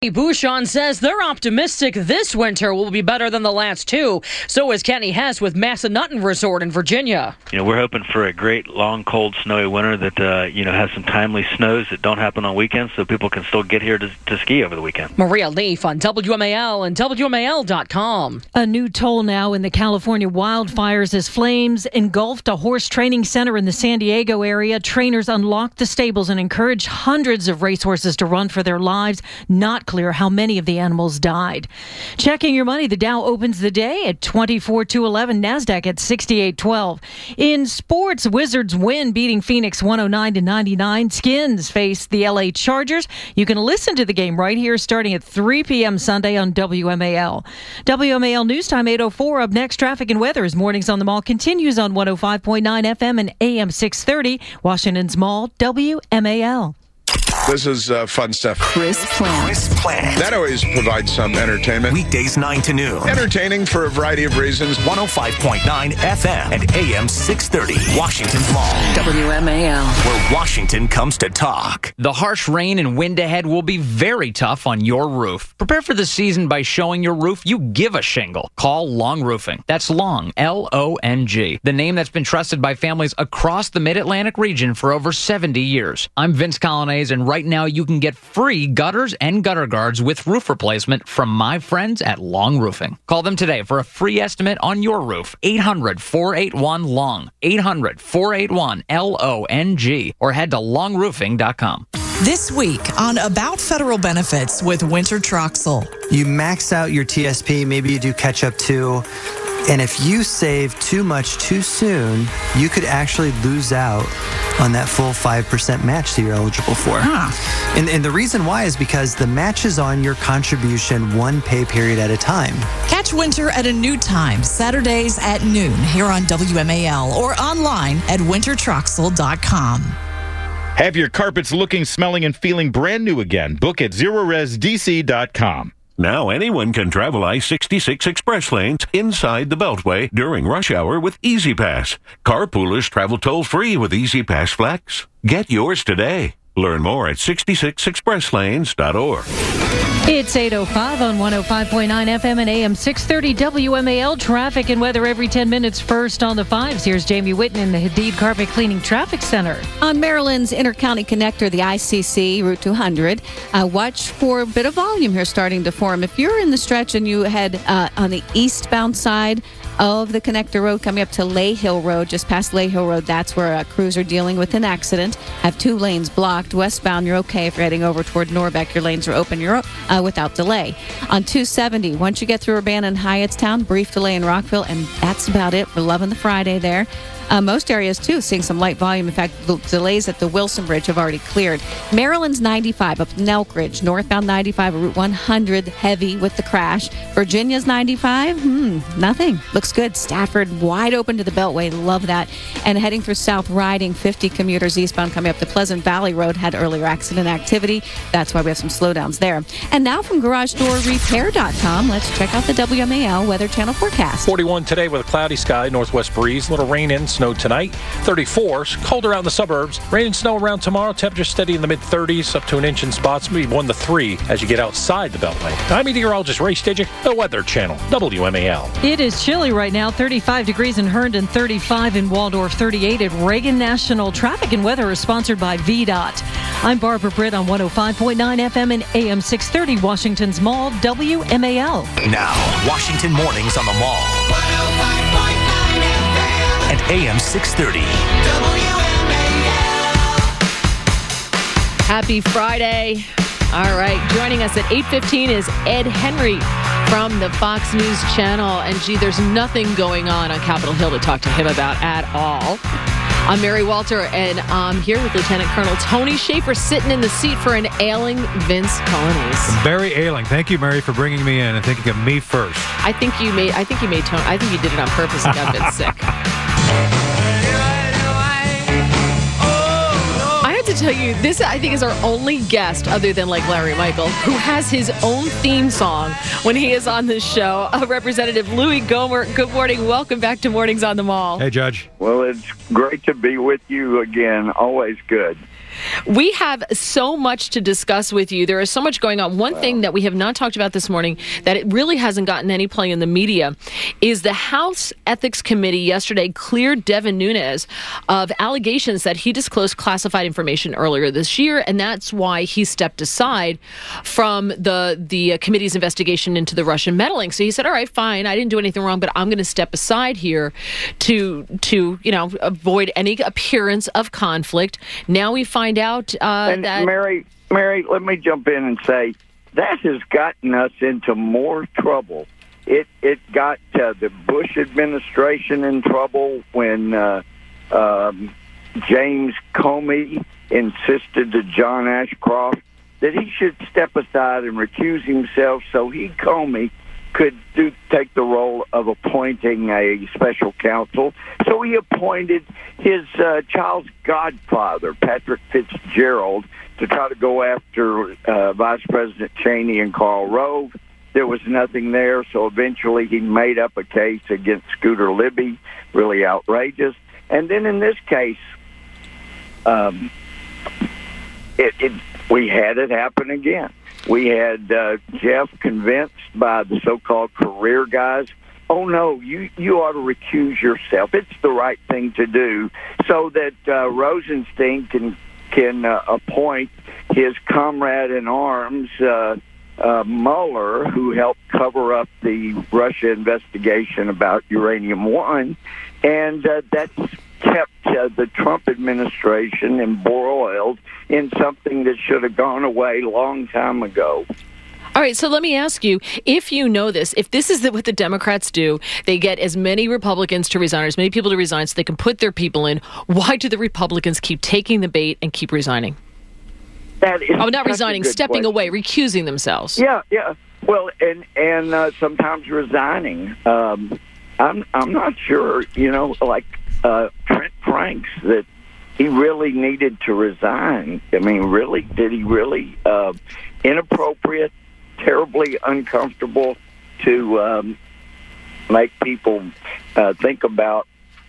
Bouchon says they're optimistic this winter will be better than the last two. So is Kenny Hess with Massanutten Resort in Virginia. We're hoping for a great, long, cold, snowy winter that, has some timely snows that don't happen on weekends so people can still get here to ski over the weekend. Maria Leaf on WMAL and WMAL.com. A new toll now in the California wildfires as flames engulfed a horse training center in the San Diego area. Trainers unlocked the stables and encouraged hundreds of racehorses to run for their lives. Not clear how many of the animals died. Checking your money, the Dow opens the day at 24,211, NASDAQ at 6812. In sports, Wizards win, beating Phoenix 109-99. Skins face the LA Chargers. You can listen to the game right here starting at 3 p.m. Sunday on WMAL. WMAL News Time 8:04. Up next, traffic and weather as Mornings on the Mall continues on 105.9 FM and AM 630. Washington's Mall, WMAL. This is fun stuff. Chris Plant. That always provides some entertainment. Weekdays 9 to noon. Entertaining for a variety of reasons. 105.9 FM and AM 630. Washington's Mall. WMAL. Where Washington comes to talk. The harsh rain and wind ahead will be very tough on your roof. Prepare for the season by showing your roof you give a shingle. Call Long Roofing. That's Long, L-O-N-G. The name that's been trusted by families across the Mid-Atlantic region for over 70 years. I'm Vince Colonnese, and right now you can get free gutters and gutter guards with roof replacement from my friends at Long Roofing. Call them today for a free estimate on your roof. 800-481-LONG. 800-481-LONG. Or head to longroofing.com. This week on About Federal Benefits with Winter Troxel. You max out your TSP, maybe you do catch up too. And if you save too much too soon, you could actually lose out on that full 5% match that you're eligible for. And the reason why is because the match is on your contribution one pay period at a time. Catch Winter at a new time, Saturdays at noon here on WMAL or online at wintertroxel.com. Have your carpets looking, smelling, and feeling brand new again. Book at ZeroResDC.com. Now anyone can travel I-66 express lanes inside the Beltway during rush hour with Easy Pass. Carpoolers travel toll-free with Easy Pass Flex. Get yours today. Learn more at 66expresslanes.org. It's 8:05 on 105.9 FM and AM 630 WMAL. Traffic and weather every 10 minutes. First on the fives. Here's Jamie Whitten in the Hadid Carpet Cleaning Traffic Center. On Maryland's Intercounty Connector, the ICC, Route 200, watch for a bit of volume here starting to form. If you're in the stretch and you head on the eastbound side of the connector road coming up to Lay Hill Road, just past Lay Hill Road, that's where crews are dealing with an accident. Have two lanes blocked. Westbound, you're okay. If you're heading over toward Norbeck, your lanes are open. You're without delay. On 270, once you get through Urbana and Hyattstown, brief delay in Rockville, and that's about it. We're loving the Friday there. Most areas, too, seeing some light volume. In fact, the delays at the Wilson Bridge have already cleared. Maryland's 95 up to Elk Ridge. Northbound 95, Route 100, heavy with the crash. Virginia's 95, nothing. Looks good. Stafford, wide open to the Beltway. Love that. And heading through South Riding, 50 commuters eastbound coming up the Pleasant Valley Road had earlier accident activity. That's why we have some slowdowns there. And now from GarageDoorRepair.com, let's check out the WMAL Weather Channel forecast. 41 today with a cloudy sky, northwest breeze, little rain in, snow tonight. 34, colder out in the suburbs. Rain and snow around tomorrow. Temperature steady in the mid-30s, up to an inch in spots, maybe 1 to 3 as you get outside the Beltway. I'm meteorologist Ray Stidgick, the Weather Channel, WMAL. It is chilly right now. 35 degrees in Herndon, 35 in Waldorf, 38 at Reagan National. Traffic and weather is sponsored by VDOT. I'm Barbara Britt on 105.9 FM and AM 630, Washington's Mall, WMAL. Now, Washington Mornings on the Mall. 105.9 and AM 630. Happy Friday. All right, joining us at 8:15 is Ed Henry from the Fox News Channel. And there's nothing going on Capitol Hill to talk to him about at all. I'm Mary Walter, and I'm here with Lieutenant Colonel Tony Schaefer, sitting in the seat for an ailing Vince Colonnese. Very ailing. Thank you, Mary, for bringing me in and thinking of me first. I think you did it on purpose and got Vince sick. I have to tell you, this I think is our only guest, other than like Larry Michael, who has his own theme song when he is on this show. Representative Louis Gohmert, good morning. Welcome back to Mornings on the Mall. Hey, Judge. Well, it's great to be with you again. Always good. We have so much to discuss with you. There is so much going on. One thing that we have not talked about this morning that it really hasn't gotten any play in the media is the House Ethics Committee yesterday cleared Devin Nunes of allegations that he disclosed classified information earlier this year, and that's why he stepped aside from the committee's investigation into the Russian meddling. So he said, all right, fine, I didn't do anything wrong, but I'm going to step aside here to avoid any appearance of conflict. Now we find out and that... Mary, let me jump in and say that has gotten us into more trouble. It got the Bush administration in trouble when James Comey insisted to John Ashcroft that he should step aside and recuse himself so Comey could take the role of appointing a special counsel. So he appointed his child's godfather, Patrick Fitzgerald, to try to go after Vice President Cheney and Karl Rove. There was nothing there, so eventually he made up a case against Scooter Libby, really outrageous. And then in this case, we had it happen again. We had Jeff convinced by the so-called career guys, oh, no, you ought to recuse yourself. It's the right thing to do, so that Rosenstein can appoint his comrade in arms, Mueller, who helped cover up the Russia investigation about Uranium One, and that's kept the Trump administration embroiled in something that should have gone away a long time ago. All right, so let me ask you, if you know this, if this is what the Democrats do, they get as many Republicans to resign, as many people to resign so they can put their people in, why do the Republicans keep taking the bait and keep resigning? That is not resigning, stepping away, recusing themselves. Yeah. Well, and sometimes resigning. I'm not sure, like Trent Franks, that he really needed to resign. I mean, really, did he really? Inappropriate, terribly uncomfortable to make people think about,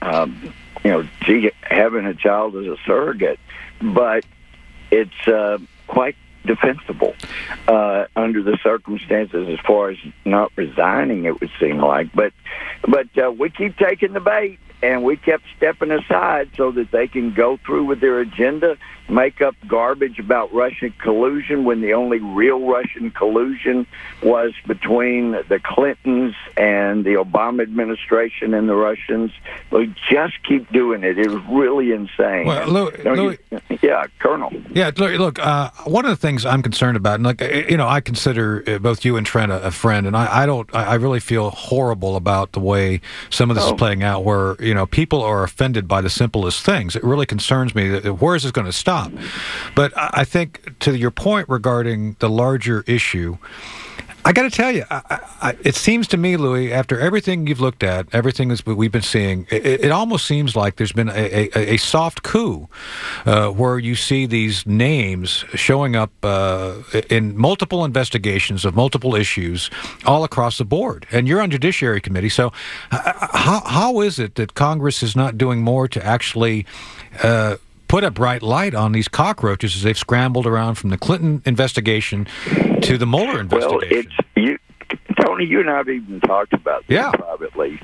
having a child as a surrogate. But it's quite defensible under the circumstances as far as not resigning, it would seem like. But we keep taking the bait, and we kept stepping aside so that they can go through with their agenda, make up garbage about Russian collusion when the only real Russian collusion was between the Clintons and the Obama administration and the Russians. We just keep doing it. It was really insane. Well, Louis, Colonel. Yeah, look. One of the things I'm concerned about, and I consider both you and Trent a friend, and I really feel horrible about the way some of this is playing out, where people are offended by the simplest things. It really concerns me. Where is this going to stop? But I think, to your point regarding the larger issue, I got to tell you, it seems to me, Louis, after everything you've looked at, everything that we've been seeing, it almost seems like there's been a soft coup where you see these names showing up in multiple investigations of multiple issues all across the board. And you're on Judiciary Committee, so how is it that Congress is not doing more to actually put a bright light on these cockroaches as they've scrambled around from the Clinton investigation to the Mueller investigation? Well, Tony, you and I have even talked about this privately.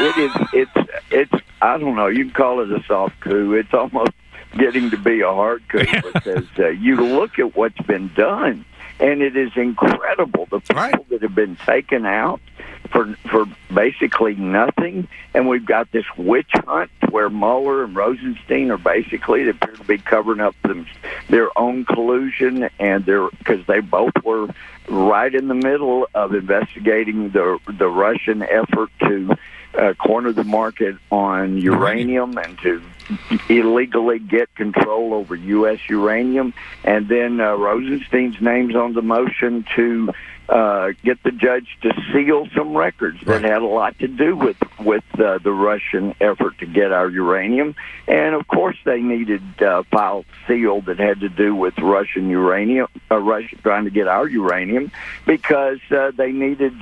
It's I don't know, you can call it a soft coup. It's almost getting to be a hard coup because you look at what's been done, and it is incredible. The people that have been taken out for basically nothing, and we've got this witch hunt where Mueller and Rosenstein are basically, they appear to be covering up their own collusion, and because they both were right in the middle of investigating the Russian effort to corner the market on uranium and to illegally get control over U.S. uranium. And then Rosenstein's name's on the motion to get the judge to seal some records that had a lot to do with the Russian effort to get our uranium. And, of course, they needed files sealed that had to do with Russian uranium, Russia trying to get our uranium, because they needed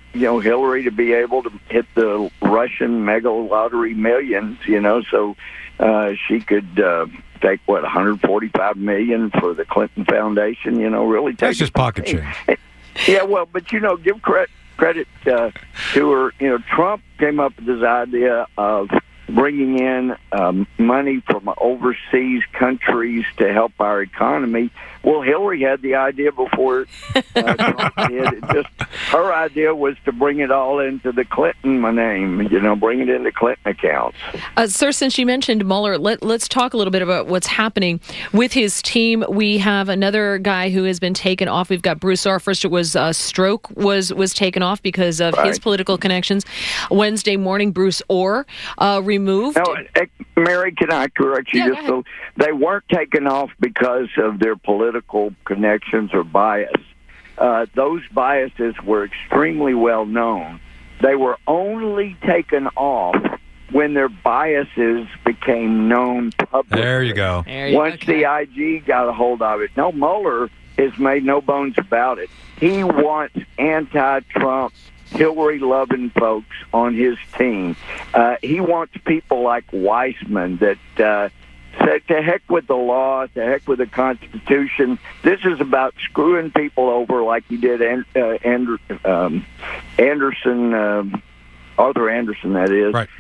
Hillary to be able to hit the Russian mega lottery millions, so she could take $145 million for the Clinton Foundation. Really, that's just pocket change. Yeah, well, but give credit to her. Trump came up with this idea of bringing in money from overseas countries to help our economy. Well, Hillary had the idea before Trump did. Her idea was to bring it all into the Clinton name, bring it into Clinton accounts. Sir, since you mentioned Mueller, let's talk a little bit about what's happening with his team. We have another guy who has been taken off. We've got Bruce Ohr. First, it was Strzok was taken off because of his political connections. Wednesday morning, Bruce Ohr removed. No, Mary, can I correct you? Yeah, so they weren't taken off because of their political connections or bias. Those biases were extremely well known. They were only taken off when their biases became known publicly. There you go. Once the IG got a hold of it. No, Mueller has made no bones about it. He wants anti-Trump, Hillary-loving folks on his team. He wants people like Weissman that say, to heck with the law, to heck with the Constitution. This is about screwing people over like he did Anderson, Arthur Anderson, that is. Right.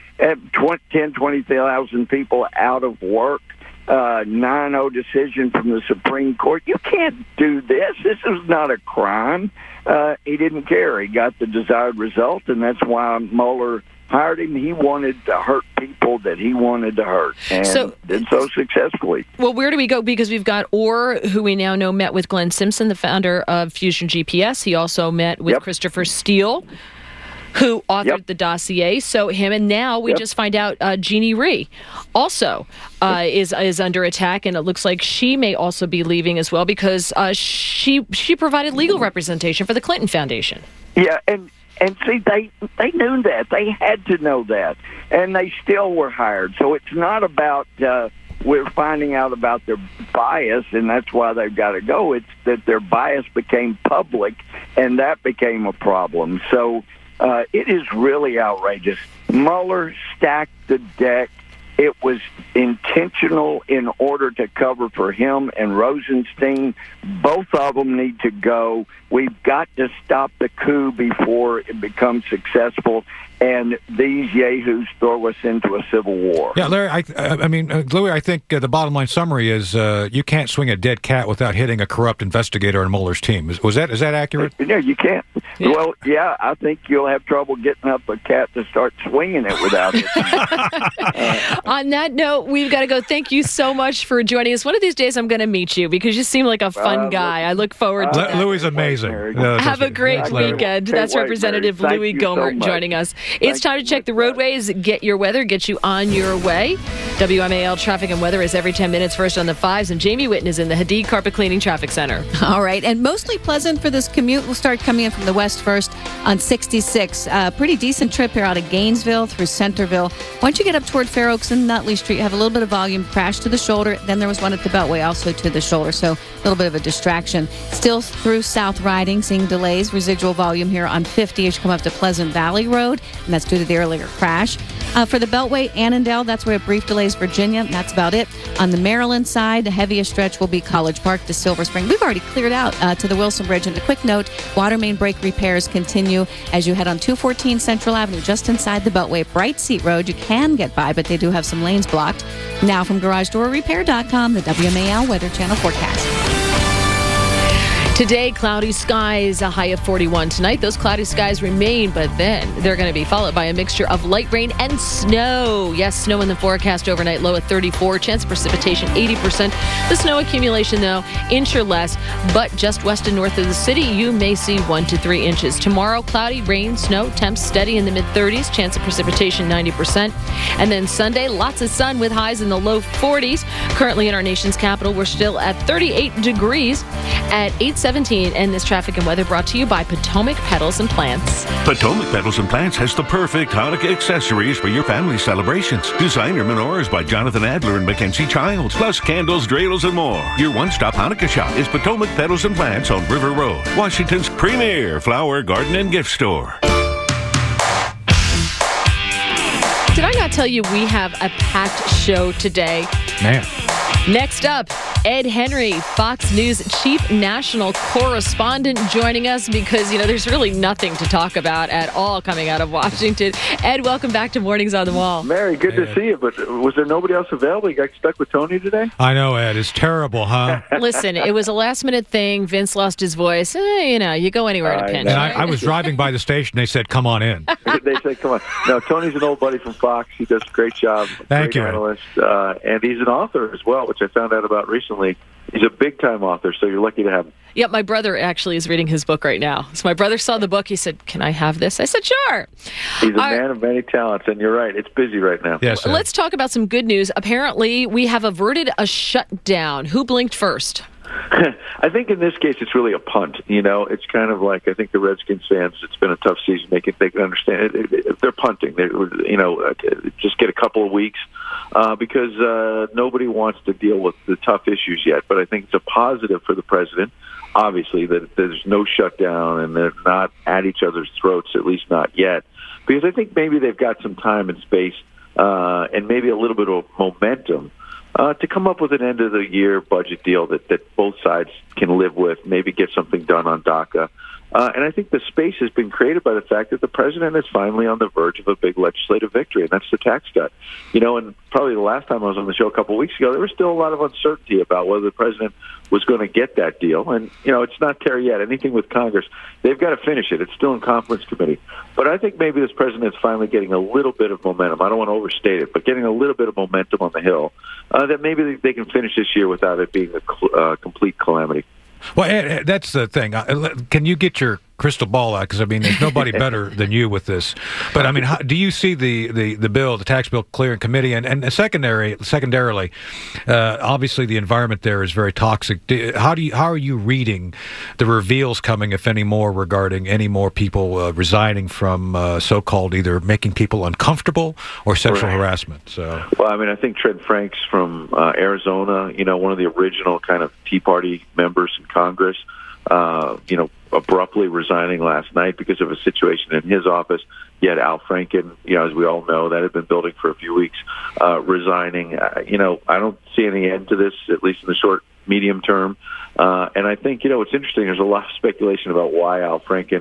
20,000 people out of work. 9-0 decision from the Supreme Court. You can't do this. This is not a crime. He didn't care. He got the desired result, and that's why Mueller hired him. He wanted to hurt people that he wanted to hurt, and did so successfully. Well, where do we go? Because we've got Ohr, who we now know met with Glenn Simpson, the founder of Fusion GPS. He also met with Christopher Steele, who authored the dossier. So him, and now we just find out Jeannie Rhee also is under attack, and it looks like she may also be leaving as well because she provided legal representation for the Clinton Foundation. Yeah, and see, they knew that. They had to know that, and they still were hired. So it's not about we're finding out about their bias, and that's why they've got to go. It's that their bias became public, and that became a problem. So it is really outrageous. Mueller stacked the deck. It was intentional in order to cover for him and Rosenstein. Both of them need to go. We've got to stop the coup before it becomes successful, and these yahoos throw us into a civil war. Yeah, Larry, Louis, I think the bottom line summary is you can't swing a dead cat without hitting a corrupt investigator on Mueller's team. Is that accurate? No, you can't. Yeah. Well, yeah, I think you'll have trouble getting up a cat to start swinging it without it. On that note, we've got to go. Thank you so much for joining us. One of these days, I'm going to meet you because you seem like a fun guy. I look forward to that. Louis is amazing. Have a great weekend. That's Representative Louis Gohmert joining us. It's time to check the roadways, get your weather, get you on your way. WMAL traffic and weather is every 10 minutes, first on the 5s, and Jamie Witten is in the Hadid Carpet Cleaning Traffic Center. All right, and mostly pleasant for this commute. We'll start coming in from the west first on 66. Pretty decent trip here out of Gainesville through Centerville. Once you get up toward Fair Oaks and Nutley Street, you have a little bit of volume, crash to the shoulder. Then there was one at the Beltway also to the shoulder, so a little bit of a distraction. Still through South Riding, seeing delays, residual volume here on 50 as you come up to Pleasant Valley Road, and that's due to the earlier crash. For the Beltway, Annandale, that's where brief delays, Virginia. That's about it. On the Maryland side, the heaviest stretch will be College Park to Silver Spring. We've already cleared out to the Wilson Bridge. And a quick note, water main break repairs continue as you head on 214 Central Avenue, just inside the Beltway. Bright Seat Road, you can get by, but they do have some lanes blocked. Now from GarageDoorRepair.com, the WMAL Weather Channel forecast. Today, cloudy skies, a high of 41. Tonight, those cloudy skies remain, but then they're going to be followed by a mixture of light rain and snow. Yes, snow in the forecast overnight, low at 34. Chance of precipitation, 80%. The snow accumulation, though, inch or less, but just west and north of the city, you may see 1 to 3 inches. Tomorrow, cloudy, rain, snow, temps steady in the mid-30s. Chance of precipitation, 90%. And then Sunday, lots of sun with highs in the low 40s. Currently in our nation's capital, we're still at 38 degrees at 8:17. And this traffic and weather brought to you by Potomac Petals and Plants. Potomac Petals and Plants has the perfect Hanukkah accessories for your family celebrations. Designer menorahs by Jonathan Adler and Mackenzie Childs, plus candles, dreidels, and more. Your one-stop Hanukkah shop is Potomac Petals and Plants on River Road, Washington's premier flower, garden, and gift store. Did I not not tell you we have a packed show today? Man. Next up, Ed Henry, Fox News chief national correspondent, joining us because, there's really nothing to talk about at all coming out of Washington. Ed, welcome back to Mornings on the Wall. Mary, good to see you, but was there nobody else available? You got stuck with Tony today? I know, Ed. It's terrible, huh? Listen, it was a last-minute thing. Vince lost his voice. You go anywhere to pinch. And I was driving by the station. They said, come on in. They said, come on. No, Tony's an old buddy from Fox. He does a great job. Thank you. Analyst, and he's an author as well, which I found out about recently. He's a big-time author, so you're lucky to have him. Yep, my brother actually is reading his book right now. So my brother saw the book. He said, can I have this? I said, sure. He's a man of many talents, and you're right. It's busy right now. Yes, sir. Let's talk about some good news. Apparently, we have averted a shutdown. Who blinked first? I think in this case it's really a punt. It's kind of like I think the Redskins fans. It's been a tough season. They can understand it. They're punting. Just get a couple of weeks because nobody wants to deal with the tough issues yet. But I think it's a positive for the president. Obviously, that there's no shutdown and they're not at each other's throats, at least not yet. Because I think maybe they've got some time and space and maybe a little bit of momentum to come up with an end-of-the-year budget deal that both sides can live with, maybe get something done on DACA. And I think the space has been created by the fact that the president is finally on the verge of a big legislative victory, and that's the tax cut. And probably the last time I was on the show a couple of weeks ago, there was still a lot of uncertainty about whether the president was going to get that deal. And, it's not there yet. Anything with Congress, they've got to finish it. It's still in conference committee. But I think maybe this president is finally getting a little bit of momentum. I don't want to overstate it, but getting a little bit of momentum on the Hill that maybe they can finish this year without it being a complete calamity. Well, Ed, that's the thing. Can you get your crystal ball out? Because, there's nobody better than you with this. But, how, do you see the bill, the tax bill, clear in committee? And secondarily, obviously the environment there is very toxic. How are you reading the reveals coming, if any more, regarding any more people resigning from so-called either making people uncomfortable or sexual harassment? So, well, I think Trent Franks from Arizona, one of the original kind of Tea Party members in Congress, abruptly resigning last night because of a situation in his office. Yet Al Franken, as we all know, that had been building for a few weeks, resigning. I don't see any end to this, at least in the short, medium term. And I think, it's interesting. There's a lot of speculation about why Al Franken,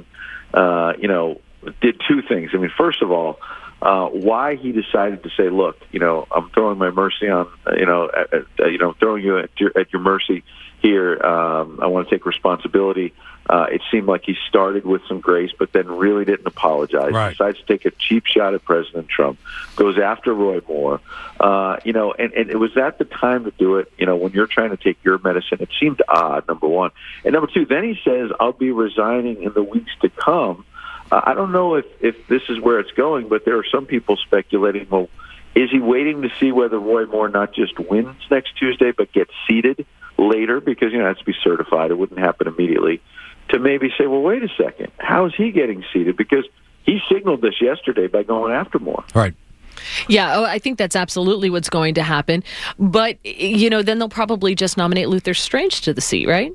did two things. First of all, why he decided to say, look, I'm throwing my mercy on, throwing you at your mercy here. I want to take responsibility. It seemed like he started with some grace, but then really didn't apologize. Right. Decides to take a cheap shot at President Trump, goes after Roy Moore. And it was at the time to do it, when you're trying to take your medicine. It seemed odd, number one. And number two, then he says, I'll be resigning in the weeks to come. I don't know if this is where it's going, but there are some people speculating, well, is he waiting to see whether Roy Moore not just wins next Tuesday, but gets seated later? Because, it has to be certified. It wouldn't happen immediately. To maybe say, well, wait a second, how is he getting seated? Because he signaled this yesterday by going after Moore. Right. Yeah, I think that's absolutely what's going to happen. But, then they'll probably just nominate Luther Strange to the seat, right?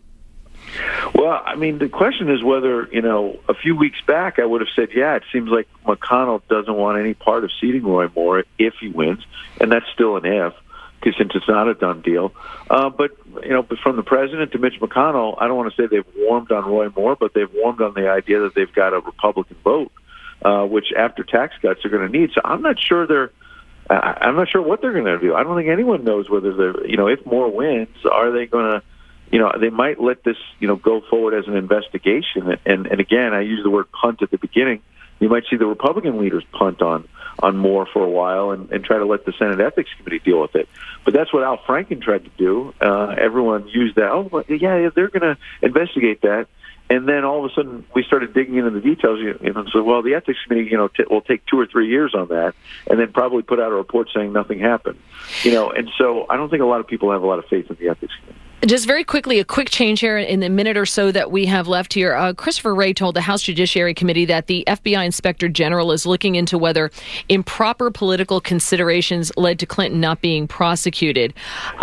Well, the question is whether, a few weeks back I would have said, yeah, it seems like McConnell doesn't want any part of seating Roy Moore if he wins, and that's still an if, because since it's not a done deal. But from the president to Mitch McConnell, I don't want to say they've warmed on Roy Moore, but they've warmed on the idea that they've got a Republican vote, which after tax cuts are going to need. So I'm not sure I'm not sure what they're going to do. I don't think anyone knows whether they're, if Moore wins, are they going to, they might let this, go forward as an investigation. And again, I use the word punt at the beginning. You might see the Republican leaders punt on Moore for a while and try to let the Senate Ethics Committee deal with it. But that's what Al Franken tried to do. Everyone used that. Oh, well, yeah, they're going to investigate that. And then all of a sudden, we started digging into the details. So, well, the Ethics Committee, will take 2 or 3 years on that, and then probably put out a report saying nothing happened. And so I don't think a lot of people have a lot of faith in the Ethics Committee. Just very quickly, a quick change here in the minute or so that we have left here. Christopher Wray told the House Judiciary Committee that the FBI Inspector General is looking into whether improper political considerations led to Clinton not being prosecuted.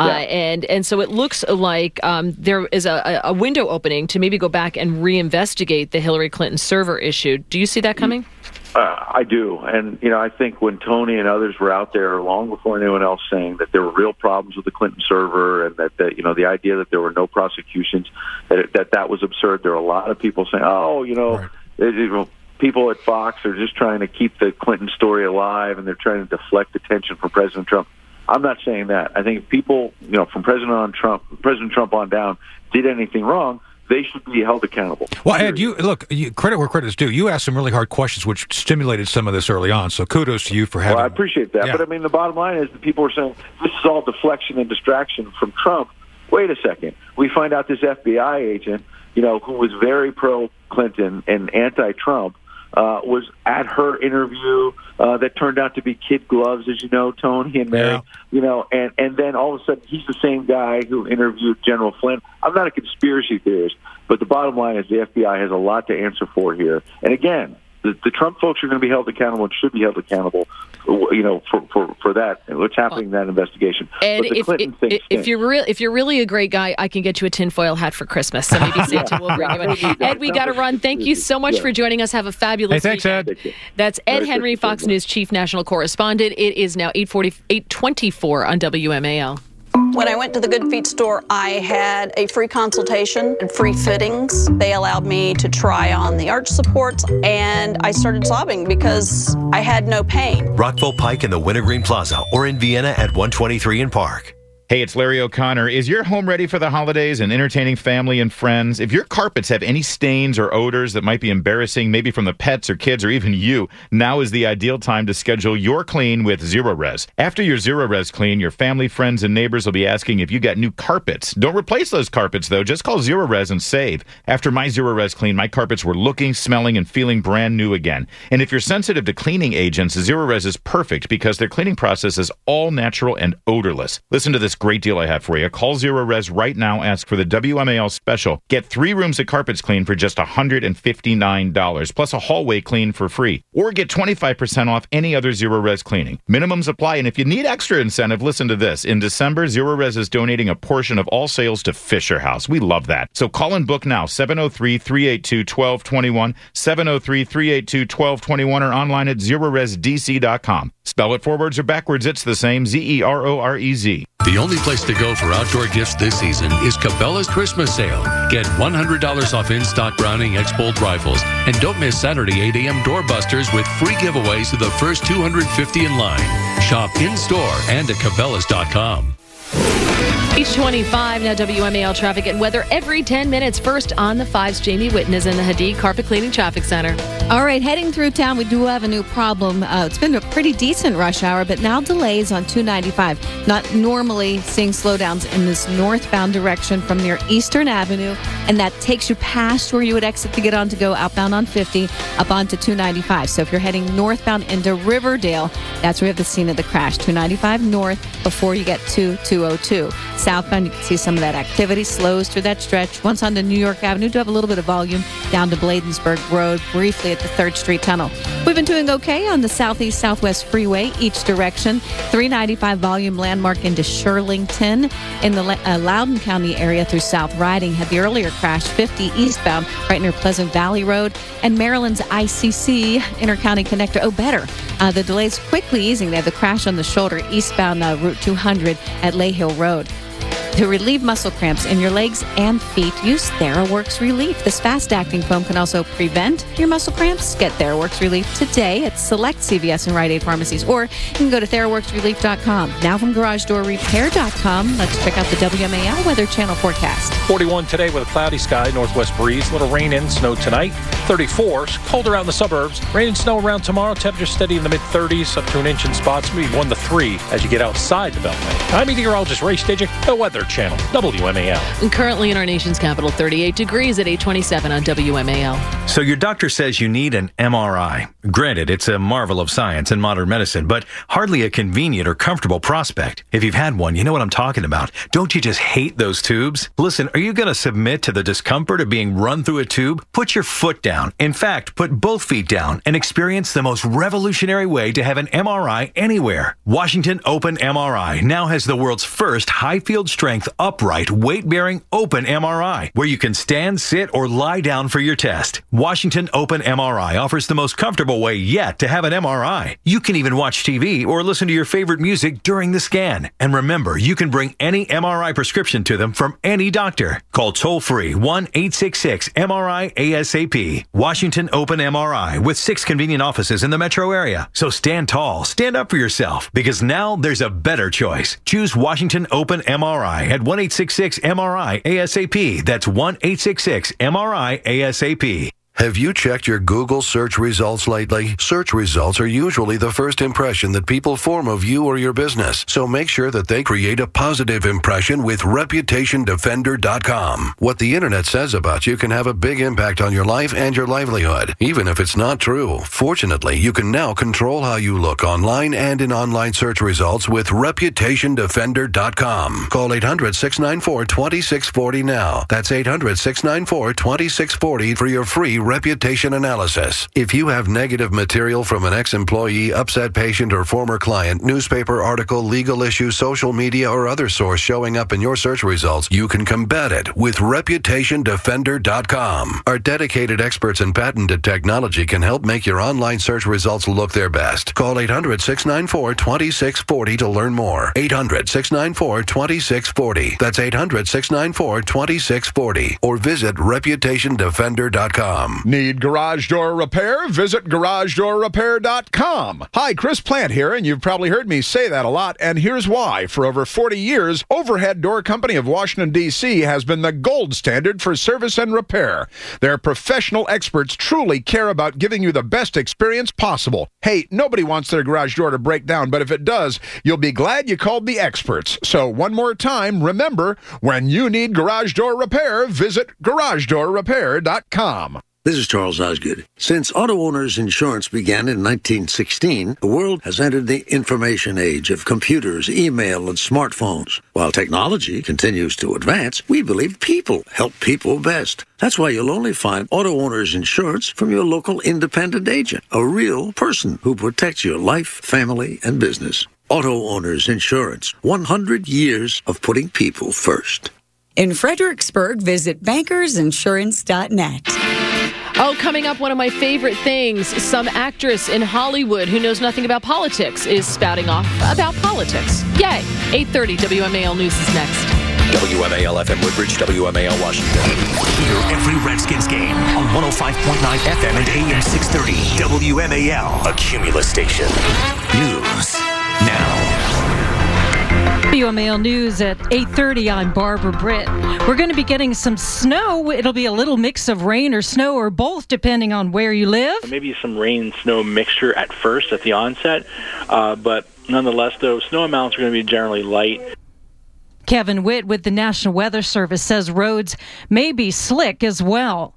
And so it looks like there is a window opening to maybe go back and reinvestigate the Hillary Clinton server issue. Do you see that coming? I do. And, I think when Tony and others were out there long before anyone else saying that there were real problems with the Clinton server and that the idea that there were no prosecutions, that was absurd. There were a lot of people saying, people at Fox are just trying to keep the Clinton story alive and they're trying to deflect attention from President Trump. I'm not saying that. I think if people, from President Trump on down did anything wrong, they should be held accountable. Well, Ed, credit where credit is due. You asked some really hard questions, which stimulated some of this early on. So kudos to you for having. Well, I appreciate that. Yeah. But the bottom line is that people are saying this is all deflection and distraction from Trump. Wait a second. We find out this FBI agent, who was very pro-Clinton and anti-Trump, was at her interview that turned out to be kid gloves, as you know, Tony and Mary. Yeah. And then all of a sudden he's the same guy who interviewed General Flynn. I'm not a conspiracy theorist, but the bottom line is the FBI has a lot to answer for here. And again, the Trump folks are going to be held accountable and should be held accountable, for that and what's happening in that investigation. And if you're really a great guy, I can get you a tinfoil hat for Christmas. So maybe Santa will bring you in. Ed, we got to run. Thank you so much for joining us. Have a fabulous weekend. Thanks, Ed. That's Ed Henry, Fox News Chief National Correspondent. It is now 8:24 on WMAL. When I went to the Good Feet store, I had a free consultation and free fittings. They allowed me to try on the arch supports, and I started sobbing because I had no pain. Rockville Pike in the Wintergreen Plaza or in Vienna at 123 in Park. Hey, it's Larry O'Connor. Is your home ready for the holidays and entertaining family and friends? If your carpets have any stains or odors that might be embarrassing, maybe from the pets or kids or even you, now is the ideal time to schedule your clean with Zerorez. After your Zerorez clean, your family, friends, and neighbors will be asking if you got new carpets. Don't replace those carpets, though. Just call Zerorez and save. After my Zerorez clean, my carpets were looking, smelling, and feeling brand new again. And if you're sensitive to cleaning agents, Zerorez is perfect because their cleaning process is all natural and odorless. Listen to this great deal I have for you. Call Zerorez right now. Ask for the WMAL special. Get 3 rooms of carpets clean for just $159, plus a hallway clean for free. Or get 25% off any other Zerorez cleaning. Minimums apply, and if you need extra incentive, listen to this. In December, Zerorez is donating a portion of all sales to Fisher House. We love that. So call and book now, 703-382-1221, 703-382-1221, or online at ZerorezDC.com. Spell it forwards or backwards, it's the same, Zerorez. The only place to go for outdoor gifts this season is Cabela's Christmas sale. Get $100 off in-stock Browning X-Bolt rifles. And don't miss Saturday 8 a.m. doorbusters with free giveaways to the first 250 in line. Shop in-store and at Cabela's.com. 8:25 now. WMAL traffic and weather every 10 minutes. First on the 5's Jamie Whitten is in the Hadid Carpet Cleaning Traffic Center. All right, heading through town, we do have a new problem. It's been a pretty decent rush hour, but now delays on 295. Not normally seeing slowdowns in this northbound direction from near Eastern Avenue, and that takes you past where you would exit to get on to go outbound on 50 up onto 295. So if you're heading northbound into Riverdale, that's where we have the scene of the crash. 295 north before you get to 202. Southbound, you can see some of that activity slows through that stretch. Once onto New York Avenue, do have a little bit of volume down to Bladensburg Road, briefly at the 3rd Street Tunnel. We've been doing okay on the Southeast-Southwest Freeway, each direction. 395 volume landmark into Shirlington. In the Loudoun County area through South Riding, had the earlier crash, 50 eastbound, right near Pleasant Valley Road. And Maryland's ICC, Intercounty Connector, better. The delays quickly easing. They have the crash on the shoulder, eastbound Route 200 at Lay Hill Road. To relieve muscle cramps in your legs and feet, use TheraWorks Relief. This fast-acting foam can also prevent your muscle cramps. Get TheraWorks Relief today at select CVS and Rite Aid pharmacies, or you can go to TheraWorksRelief.com. Now from GarageDoorRepair.com, let's check out the WMAL Weather Channel forecast. 41 today with a cloudy sky, northwest breeze, little rain and snow tonight. 34, colder out in the suburbs. Rain and snow around tomorrow. Temperature steady in the mid-30s, up to an inch in spots, maybe 1 to 3 as you get outside the Beltway. I'm meteorologist Ray Stidgick, the Weather Channel, WMAL. And currently in our nation's capital, 38 degrees at 8:27 on WMAL. So your doctor says you need an MRI. Granted, it's a marvel of science and modern medicine, but hardly a convenient or comfortable prospect. If you've had one, you know what I'm talking about. Don't you just hate those tubes? Listen, are you going to submit to the discomfort of being run through a tube? Put your foot down. In fact, put both feet down and experience the most revolutionary way to have an MRI anywhere. Washington Open MRI now has the world's first high-field strength, upright, weight-bearing open MRI, where you can stand, sit, or lie down for your test. Washington Open MRI offers the most comfortable comfortable way yet to have an MRI. You can even watch TV or listen to your favorite music during the scan. And remember, you can bring any MRI prescription to them from any doctor. Call toll-free 1-866-MRI-ASAP. Washington Open MRI with 6 convenient offices in the metro area. So stand tall, stand up for yourself, because now there's a better choice. Choose Washington Open MRI at 1-866-MRI-ASAP. That's 1-866-MRI-ASAP. Have you checked your Google search results lately? Search results are usually the first impression that people form of you or your business. So make sure that they create a positive impression with ReputationDefender.com. What the internet says about you can have a big impact on your life and your livelihood, even if it's not true. Fortunately, you can now control how you look online and in online search results with ReputationDefender.com. Call 800-694-2640 now. That's 800-694-2640 for your free reputation analysis. If you have negative material from an ex-employee, upset patient, or former client, newspaper article, legal issue, social media, or other source showing up in your search results, you can combat it with ReputationDefender.com. Our dedicated experts in patented technology can help make your online search results look their best. Call 800-694-2640 to learn more. 800-694-2640. That's 800-694-2640. Or visit ReputationDefender.com. Need garage door repair? Visit GarageDoorRepair.com. Hi, Chris Plant here, and you've probably heard me say that a lot, and here's why. For over 40 years, Overhead Door Company of Washington, D.C. has been the gold standard for service and repair. Their professional experts truly care about giving you the best experience possible. Hey, nobody wants their garage door to break down, but if it does, you'll be glad you called the experts. So one more time, remember, when you need garage door repair, visit GarageDoorRepair.com. This is Charles Osgood. Since auto owners insurance began in 1916, the world has entered the information age of computers, email, and smartphones. While technology continues to advance, we believe people help people best. That's why you'll only find auto owners insurance from your local independent agent, a real person who protects your life, family, and business. Auto owners insurance, 100 years of putting people first. In Fredericksburg, visit bankersinsurance.net. Oh, coming up, one of my favorite things. Some actress in Hollywood who knows nothing about politics is spouting off about politics. Yay. 8:30 WMAL News is next. WMAL FM Woodbridge, WMAL Washington. Hear every Redskins game on 105.9 FM and AM 630. WMAL, a Cumulus station. News now. WMAL News at 8:30. I'm Barbara Britt. We're going to be getting some snow. It'll be a little mix of rain or snow or both, depending on where you live. Maybe some rain-snow mixture at first, at the onset. But nonetheless, though, snow amounts are going to be generally light. Kevin Witt with the National Weather Service says roads may be slick as well.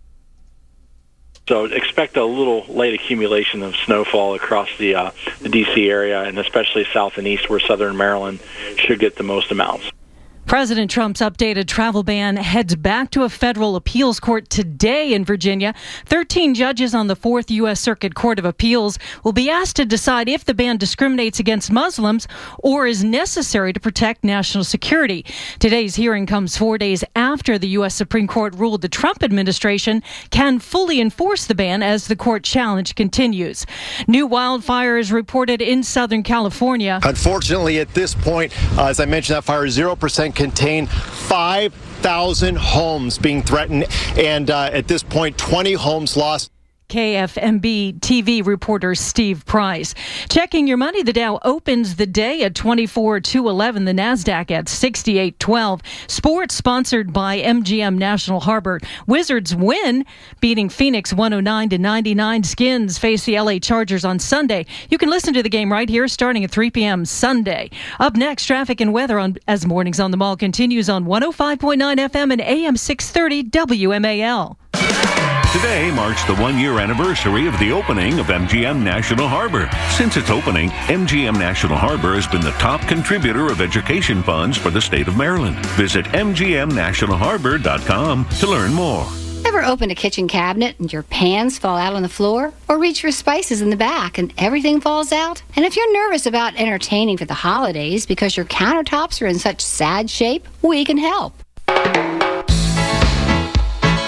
So expect a little light accumulation of snowfall across the D.C. area, and especially south and east where southern Maryland should get the most amounts. President Trump's updated travel ban heads back to a federal appeals court today in Virginia. 13 judges on the 4th U.S. Circuit Court of Appeals will be asked to decide if the ban discriminates against Muslims or is necessary to protect national security. Today's hearing comes 4 days after the U.S. Supreme Court ruled the Trump administration can fully enforce the ban as the court challenge continues. New wildfires reported in Southern California. Unfortunately, at this point, as I mentioned, that fire is 0% contained. 5,000 homes being threatened, and at this point, 20 homes lost. KFMB TV reporter Steve Price. Checking your money, the Dow opens the day at 24,211, the NASDAQ at 6812. Sports sponsored by MGM National Harbor. Wizards win, beating Phoenix 109-99. Skins face the LA Chargers on Sunday. You can listen to the game right here starting at 3 p.m. Sunday. Up next, traffic and weather as Mornings on the Mall continues on 105.9 FM and AM 630 WMAL. Today marks the one-year anniversary of the opening of MGM National Harbor. Since its opening, MGM National Harbor has been the top contributor of education funds for the state of Maryland. Visit mgmnationalharbor.com to learn more. Ever open a kitchen cabinet and your pans fall out on the floor? Or reach for spices in the back and everything falls out? And if you're nervous about entertaining for the holidays because your countertops are in such sad shape, we can help. Whether you're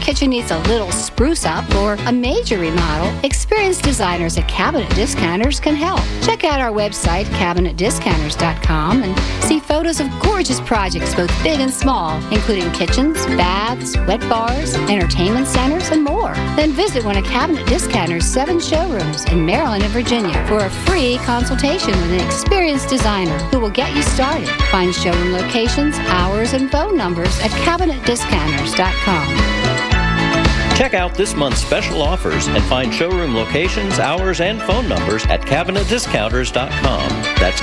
kitchen needs a little spruce up or a major remodel, experienced designers at Cabinet Discounters can help. Check out our website, CabinetDiscounters.com, and see photos of gorgeous projects, both big and small, including kitchens, baths, wet bars, entertainment centers, and more. Then visit one of Cabinet Discounters' 7 showrooms in Maryland and Virginia for a free consultation with an experienced designer who will get you started. Find showroom locations, hours, and phone numbers at CabinetDiscounters.com. Check out this month's special offers and find showroom locations, hours, and phone numbers at CabinetDiscounters.com. That's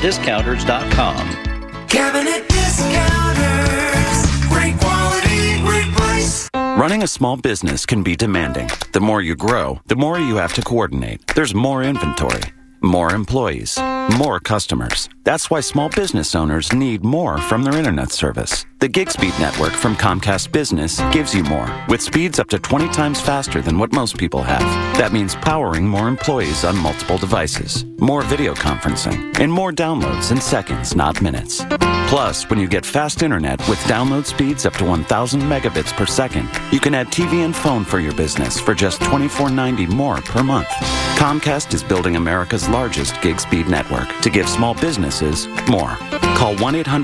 CabinetDiscounters.com. Cabinet Discounters. Great quality, great price. Running a small business can be demanding. The more you grow, the more you have to coordinate. There's more inventory, more employees, more customers. That's why small business owners need more from their internet service. The GigSpeed network from Comcast Business gives you more, with speeds up to 20 times faster than what most people have. That means powering more employees on multiple devices, more video conferencing, and more downloads in seconds, not minutes. Plus, when you get fast internet with download speeds up to 1,000 megabits per second, you can add TV and phone for your business for just $24.90 more per month. Comcast is building America's largest GigSpeed network to give small businesses more. Call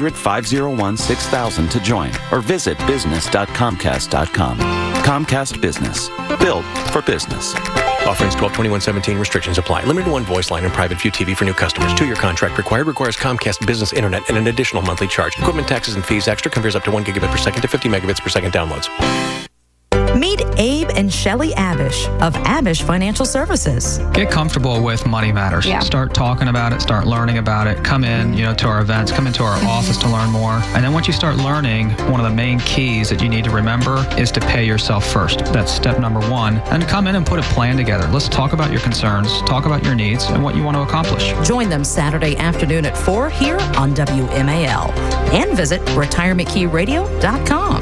1-800-501-6000 to join or visit business.comcast.com. Comcast Business. Built for business. Offerings 12/21/17. Restrictions apply. Limited one voice line and private view TV for new customers. 2-year contract required. Requires Comcast Business Internet and an additional monthly charge. Equipment, taxes, and fees extra. Converts up to 1 gigabit per second to 50 megabits per second downloads. Meet Abe and Shelley Abish of Abish Financial Services. Get comfortable with Money Matters. Yeah. Start talking about it, start learning about it. Come in, to our events, come into our office to learn more. And then once you start learning, one of the main keys that you need to remember is to pay yourself first. That's step number 1. And come in and put a plan together. Let's talk about your concerns, talk about your needs, and what you want to accomplish. Join them Saturday afternoon at 4 here on WMAL. And visit retirementkeyradio.com.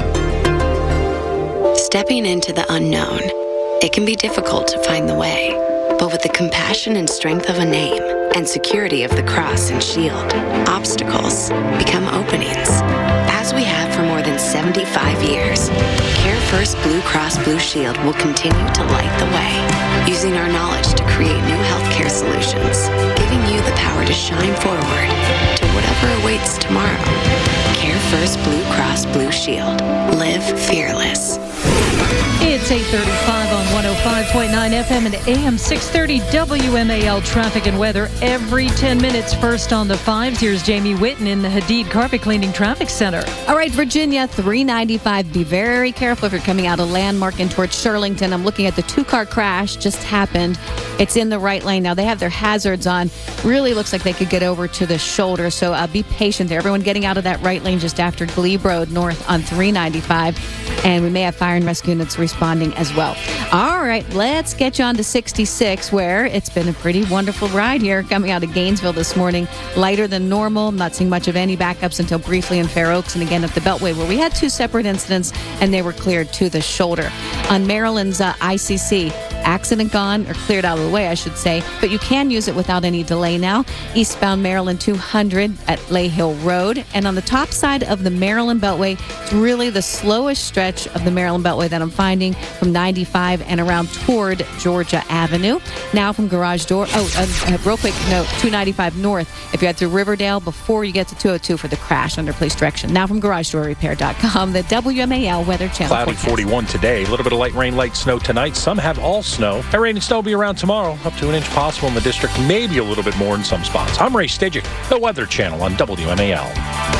Stepping into the unknown, it can be difficult to find the way. But with the compassion and strength of a name and security of the cross and shield, obstacles become openings. As we have for more than 75 years, CareFirst Blue Cross Blue Shield will continue to light the way, using our knowledge to create new healthcare solutions, giving you the power to shine forward to whatever awaits tomorrow. CareFirst Blue Cross Blue Shield. Live fearless. It's 8:35 on 105.9 FM and AM 630 WMAL traffic and weather every 10 minutes. First on the 5s, here's Jamie Whitten in the Hadid Carpet Cleaning Traffic Center. All right, Virginia, 395. Be very careful if you're coming out of Landmark and towards Shirlington. I'm looking at the 2-car crash just happened. It's in the right lane. Now, they have their hazards on. Really looks like they could get over to the shoulder, so be patient there. Everyone getting out of that right lane just after Glebe Road north on 395. And we may have fire and rescue units responding as well. All right, let's get you on to 66, where it's been a pretty wonderful ride here coming out of Gainesville this morning. Lighter than normal, not seeing much of any backups until briefly in Fair Oaks and again at the Beltway, where we had 2 separate incidents and they were cleared to the shoulder. On Maryland's ICC, accident gone, or cleared out of the way, I should say, but you can use it without any delay now. Eastbound Maryland 200 at Lay Hill Road. And on the top side of the Maryland Beltway, it's really the slowest stretch of the Maryland Beltway that I'm finding from 95 and around toward Georgia Avenue. Now from Garage Door, real quick note, 295 north, if you head through Riverdale before you get to 202 for the crash under police direction. Now from GarageDoorRepair.com, the WMAL Weather Channel. Cloudy 41 today, a little bit of light rain, light snow tonight. Some have all snow. That rain and snow will be around tomorrow, up to an inch possible in the district, maybe a little bit more in some spots. I'm Ray Stajic, the Weather Channel on WMAL.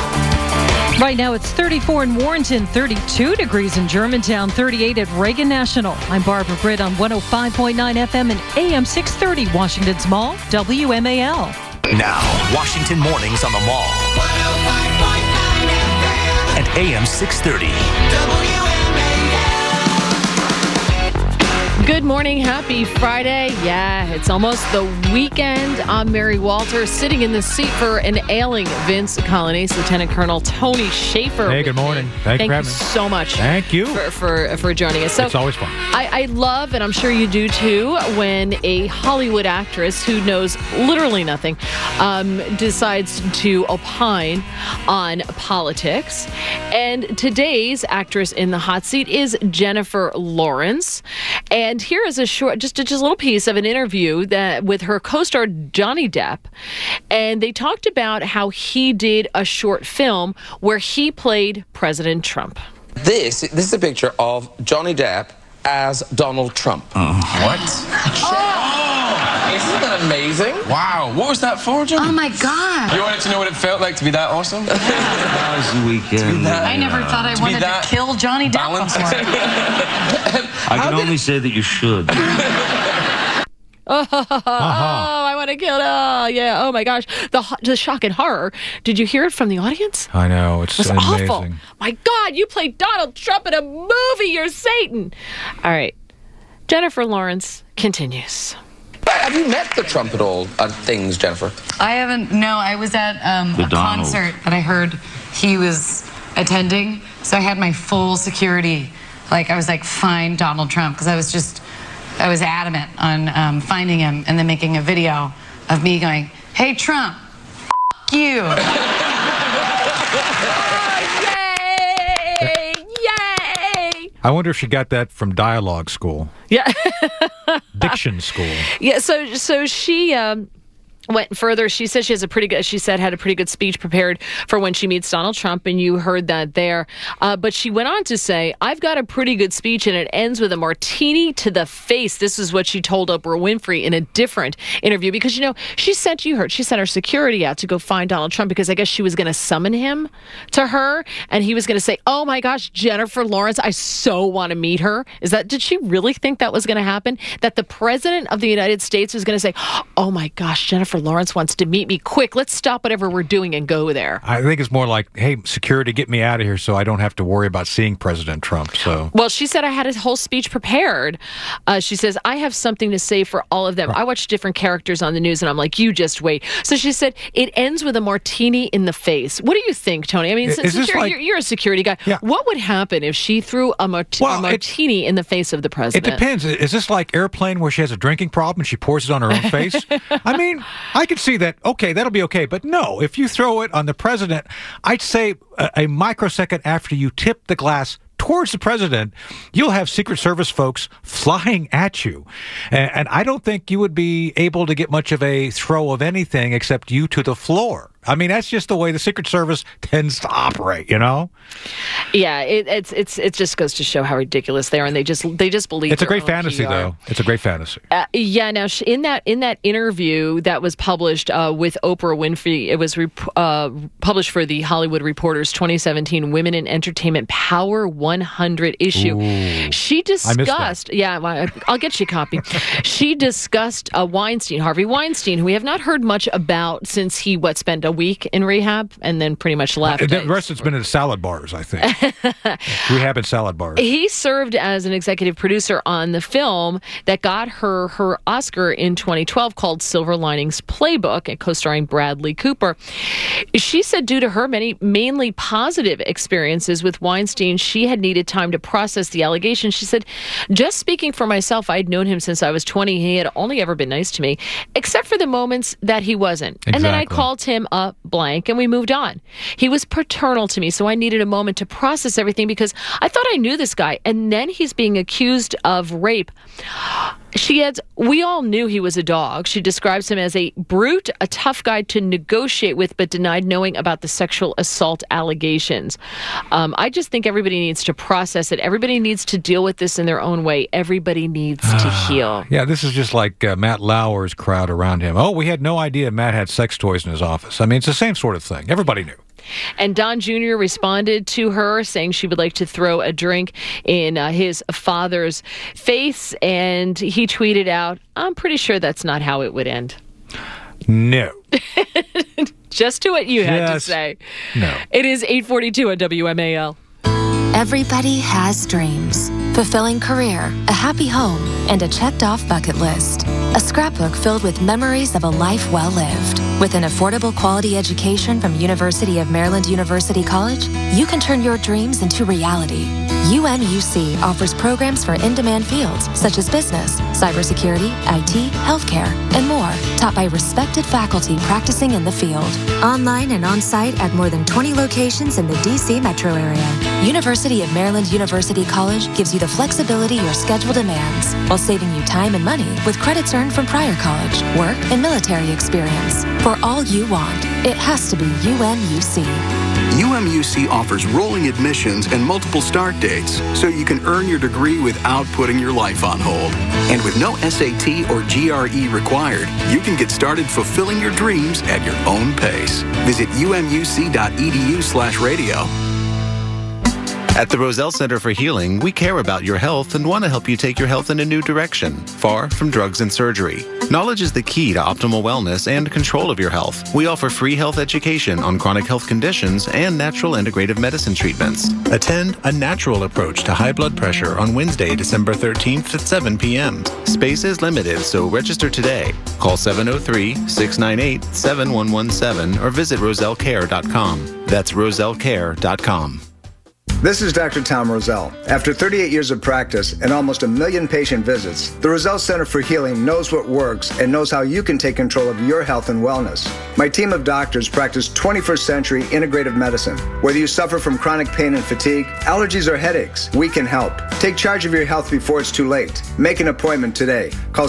Right now it's 34 in Warrenton, 32 degrees in Germantown, 38 at Reagan National. I'm Barbara Britt on 105.9 FM and AM 630 Washington's Mall, WMAL. Now, Washington Mornings on the Mall. 105.9 FM. And AM 630. Good morning. Happy Friday. Yeah, it's almost the weekend. I'm Mary Walter, sitting in the seat for an ailing Vince Colonies. Lieutenant Colonel Tony Schaefer. Hey, good morning. Thank you you so much. Thank you. For joining us. So it's always fun. I love, and I'm sure you do too, when a Hollywood actress who knows literally nothing decides to opine on politics. And today's actress in the hot seat is Jennifer Lawrence. And here is a short, just a little piece of an interview that with her co-star Johnny Depp. And they talked about how he did a short film where he played President Trump. This is a picture of Johnny Depp as Donald Trump. What? Isn't that amazing? Wow. What was that for, Johnny? Oh my God. You wanted to know what it felt like to be that awesome? How was the weekend? I never thought I wanted to kill Johnny Depp before. I can only say that you should. I want to kill. Oh, yeah. Oh, my gosh. The shock and horror. Did you hear it from the audience? I know. It's It was amazing. awful. My God, you played Donald Trump in a movie. You're Satan. All right. Jennifer Lawrence continues. Have you met the Trump at all at things, Jennifer? I haven't. No, I was at a concert that I heard he was attending. So I had my full security. I was like, find Donald Trump. Because I was adamant on finding him and then making a video of me going, hey, Trump, you. Yay! Yay! I wonder if she got that from dialogue school. Yeah. Diction school. Yeah, so she went further. She said had a pretty good speech prepared for when she meets Donald Trump, and you heard that there. But she went on to say, I've got a pretty good speech, and it ends with a martini to the face. This is what she told Oprah Winfrey in a different interview, because, she sent her security out to go find Donald Trump, because I guess she was going to summon him to her, and he was going to say, oh my gosh, Jennifer Lawrence, I so want to meet her. Did she really think that was going to happen? That the president of the United States was going to say, oh my gosh, Jennifer Lawrence wants to meet me. Quick, let's stop whatever we're doing and go there. I think it's more like, hey, security, get me out of here so I don't have to worry about seeing President Trump. So, well, she said I had a whole speech prepared. She says, I have something to say for all of them. I watch different characters on the news, and I'm like, you just wait. So she said, it ends with a martini in the face. What do you think, Tony? I mean, you're a security guy. Yeah. What would happen if she threw a martini in the face of the president? It depends. Is this like Airplane, where she has a drinking problem and she pours it on her own face? I mean, I could see that. Okay, that'll be okay. But no, if you throw it on the president, I'd say a microsecond after you tip the glass towards the president, you'll have Secret Service folks flying at you. And I don't think you would be able to get much of a throw of anything except you to the floor. I mean, that's just the way the Secret Service tends to operate, Yeah, it just goes to show how ridiculous they are, and they just believe. It's a great fantasy, though. It's a great fantasy. Yeah. Now, in that interview that was published with Oprah Winfrey, it was published for the Hollywood Reporter's 2017 Women in Entertainment Power 100 issue. Ooh, she discussed. Yeah, I'll get you a copy. She discussed Harvey Weinstein, who we have not heard much about since he spent a week in rehab and then pretty much left. The rest has been in salad bars, I think. Rehab and salad bars. He served as an executive producer on the film that got her Oscar in 2012 called Silver Linings Playbook, and co-starring Bradley Cooper. She said due to her mainly positive experiences with Weinstein, she had needed time to process the allegations. She said, just speaking for myself, I'd known him since I was 20. He had only ever been nice to me, except for the moments that he wasn't. Exactly. And then I called him a blank and we moved on. He was paternal to me, so I needed a moment to process everything because I thought I knew this guy, and then he's being accused of rape. She adds, we all knew he was a dog. She describes him as a brute, a tough guy to negotiate with, but denied knowing about the sexual assault allegations. I just think everybody needs to process it. Everybody needs to deal with this in their own way. Everybody needs to heal. Yeah, this is just like Matt Lauer's crowd around him. Oh, we had no idea Matt had sex toys in his office. I mean, it's the same sort of thing. Everybody knew. And Don Jr. responded to her, saying she would like to throw a drink in his father's face. And he tweeted out, I'm pretty sure that's not how it would end. No. Just to what you had to say. No. It is 8:42 at WMAL. Everybody has dreams. fulfilling career, a happy home, and a checked-off bucket list. A scrapbook filled with memories of a life well lived. With an affordable quality education from University of Maryland University College, you can turn your dreams into reality. UMUC offers programs for in-demand fields such as business, cybersecurity, IT, healthcare, and more, taught by respected faculty practicing in the field. Online and on-site at more than 20 locations in the D.C. metro area. University of Maryland University College gives you the flexibility your schedule demands, while saving you time and money with credits earned from prior college, work, and military experience. For all you want, it has to be UMUC. UMUC offers rolling admissions and multiple start dates, so you can earn your degree without putting your life on hold. And with no SAT or GRE required, you can get started fulfilling your dreams at your own pace. Visit umuc.edu/radio. At the Roselle Center for Healing, we care about your health and want to help you take your health in a new direction, far from drugs and surgery. Knowledge is the key to optimal wellness and control of your health. We offer free health education on chronic health conditions and natural integrative medicine treatments. Attend A Natural Approach to High Blood Pressure on Wednesday, December 13th at 7 p.m. Space is limited, so register today. Call 703-698-7117 or visit rosellcare.com. That's rosellcare.com. This is Dr. Tom Roselle. After 38 years of practice and almost 1 million patient visits, the Roselle Center for Healing knows what works and knows how you can take control of your health and wellness. My team of doctors practice 21st century integrative medicine. Whether you suffer from chronic pain and fatigue, allergies, or headaches, we can help. Take charge of your health before it's too late. Make an appointment today. Call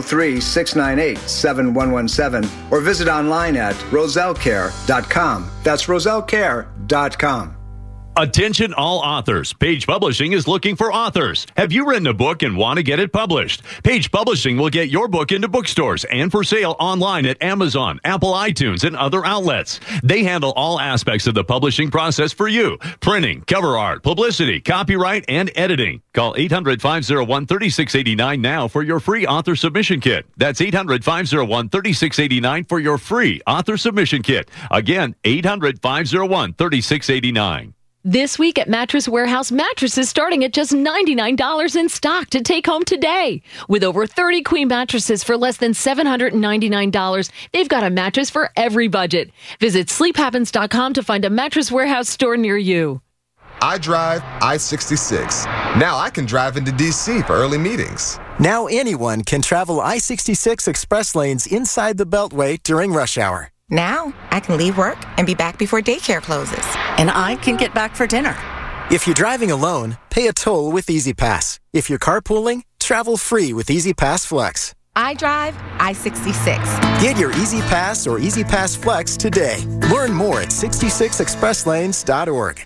703-698-7117 or visit online at rosellcare.com. That's rosellcare.com. Attention all authors. Page Publishing is looking for authors. Have you written a book and want to get it published? Page Publishing will get your book into bookstores and for sale online at Amazon, Apple iTunes, and other outlets. They handle all aspects of the publishing process for you. Printing, cover art, publicity, copyright, and editing. Call 800-501-3689 now for your free author submission kit. That's 800-501-3689 for your free author submission kit. Again, 800-501-3689. This week at Mattress Warehouse, mattresses starting at just $99 in stock to take home today. With over 30 queen mattresses for less than $799, they've got a mattress for every budget. Visit sleephappens.com to find a Mattress Warehouse store near you. I drive I-66. Now I can drive into D.C. for early meetings. Now anyone can travel I-66 express lanes inside the Beltway during rush hour. Now, I can leave work and be back before daycare closes. And I can get back for dinner. If you're driving alone, pay a toll with EasyPass. If you're carpooling, travel free with EasyPass Flex. I drive I-66. Get your EasyPass or EasyPass Flex today. Learn more at 66expresslanes.org.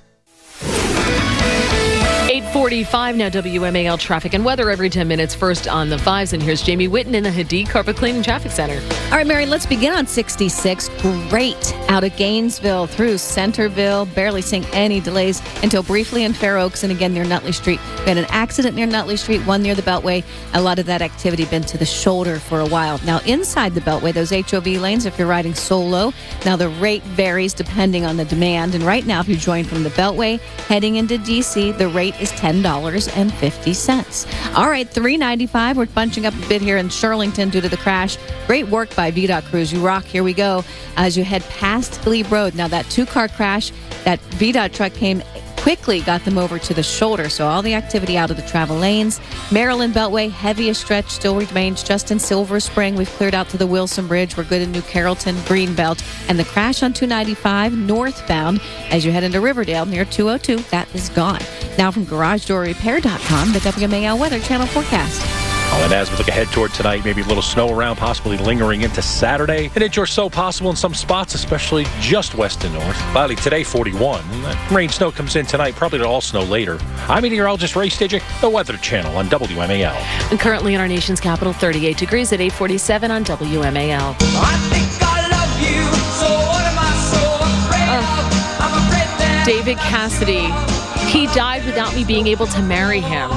8:45 now, WMAL traffic and weather every 10 minutes. First on the 5s, and here's Jamie Whitten in the Hadid Carpet Cleaning Traffic Center. All right, Mary, let's begin on 66. Great out of Gainesville through Centerville. Barely seeing any delays until briefly in Fair Oaks and again near Nutley Street. We had an accident near Nutley Street, one near the Beltway. A lot of that activity been to the shoulder for a while. Now, inside the Beltway, those HOV lanes, if you're riding solo, now the rate varies depending on the demand. And right now, if you join from the Beltway heading into D.C., the rate is $10.50. All right, $3.95. We're bunching up a bit here in Shirlington due to the crash. Great work by VDOT crews. You rock. Here we go. As you head past Glebe Road. Now, that two-car crash, that VDOT truck came quickly, got them over to the shoulder. So all the activity out of the travel lanes. Maryland Beltway, heaviest stretch still remains just in Silver Spring. We've cleared out to the Wilson Bridge. We're good in New Carrollton, Greenbelt. And the crash on 295 northbound as you head into Riverdale near 202, that is gone. Now from GarageDoorRepair.com, the WMAL Weather Channel forecast. And as we look ahead toward tonight, maybe a little snow around, possibly lingering into Saturday. An inch or so possible in some spots, especially just west and north. Finally, today, 41. That rain, snow comes in tonight, probably to all snow later. I'm meteorologist Ray Stidgick, the Weather Channel on WMAL. And currently in our nation's capital, 38 degrees at 8:47 on WMAL. I think I love you, so what am I so afraid of? I'm afraid that David Cassidy He died without me being able to marry him.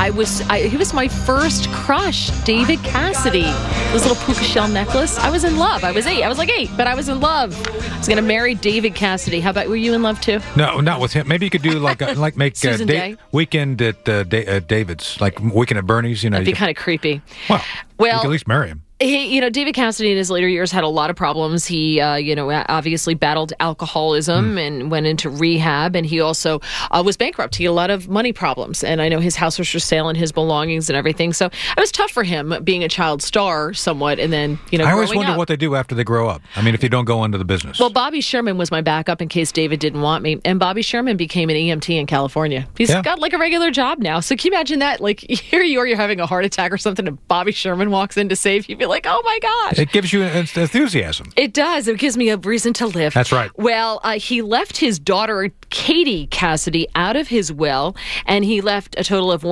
He was my first crush, David Cassidy. This little puka shell necklace. I was in love. I was 8. I was like 8, but I was in love. I was going to marry David Cassidy. How about, were you in love too? No, not with him. Maybe you could do make Susan Day? Weekend at David's, like Weekend at Bernie's. You know, That'd be kind of creepy. Well, you could at least marry him. David Cassidy in his later years had a lot of problems. He, obviously battled alcoholism and went into rehab, and he also was bankrupt. He had a lot of money problems, and I know his house was for sale and his belongings and everything. So it was tough for him being a child star somewhat, and then, I always wonder what they do after they grow up. I mean, if you don't go into the business. Well, Bobby Sherman was my backup in case David didn't want me, and Bobby Sherman became an EMT in California. He's got like a regular job now. So can you imagine that? Like, here you are, you're having a heart attack or something, and Bobby Sherman walks in to save you. Like, oh my gosh. It gives you enthusiasm. It does. It gives me a reason to live. That's right. Well, he left his daughter, Katie Cassidy, out of his will, and he left a total of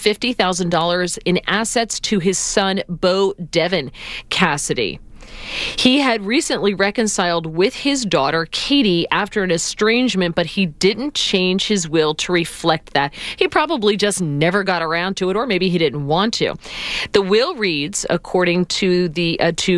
$150,000 in assets to his son, Bo Devin Cassidy. He had recently reconciled with his daughter, Katie, after an estrangement, but he didn't change his will to reflect that. He probably just never got around to it, or maybe he didn't want to. The will reads, according to the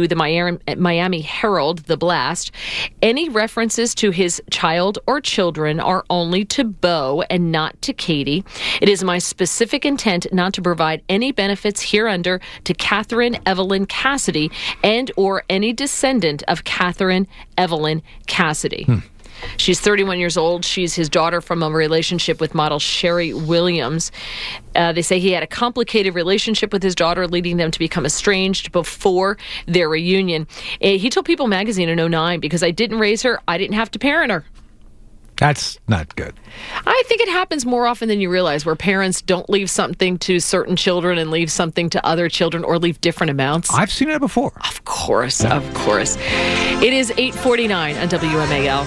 Miami Herald, The Blast, any references to his child or children are only to Bo and not to Katie. It is my specific intent not to provide any benefits hereunder to Catherine Evelyn Cassidy and or any descendant of Catherine Evelyn Cassidy. She's 31 years old. She's his daughter from a relationship with model Sherry Williams. They say he had a complicated relationship with his daughter, leading them to become estranged before their reunion. He told People magazine in 2009, because I didn't raise her, I didn't have to parent her. That's not good. I think it happens more often than you realize, where parents don't leave something to certain children and leave something to other children, or leave different amounts. I've seen it before. Of course. It is 8:49 on WMAL.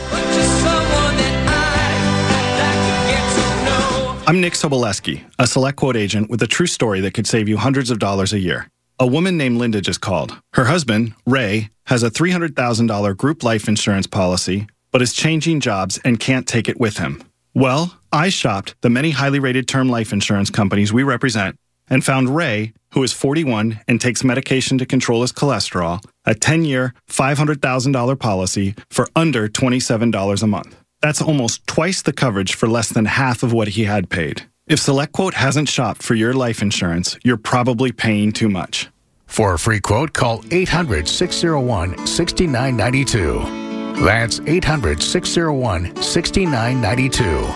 I'm Nick Soboleski, a Select Quote agent with a true story that could save you hundreds of dollars a year. A woman named Linda just called. Her husband, Ray, has a $300,000 group life insurance policy, but is changing jobs and can't take it with him. Well, I shopped the many highly rated term life insurance companies we represent and found Ray, who is 41 and takes medication to control his cholesterol, a 10-year, $500,000 policy for under $27 a month. That's almost twice the coverage for less than half of what he had paid. If SelectQuote hasn't shopped for your life insurance, you're probably paying too much. For a free quote, call 800-601-6992. That's 800-601-6992.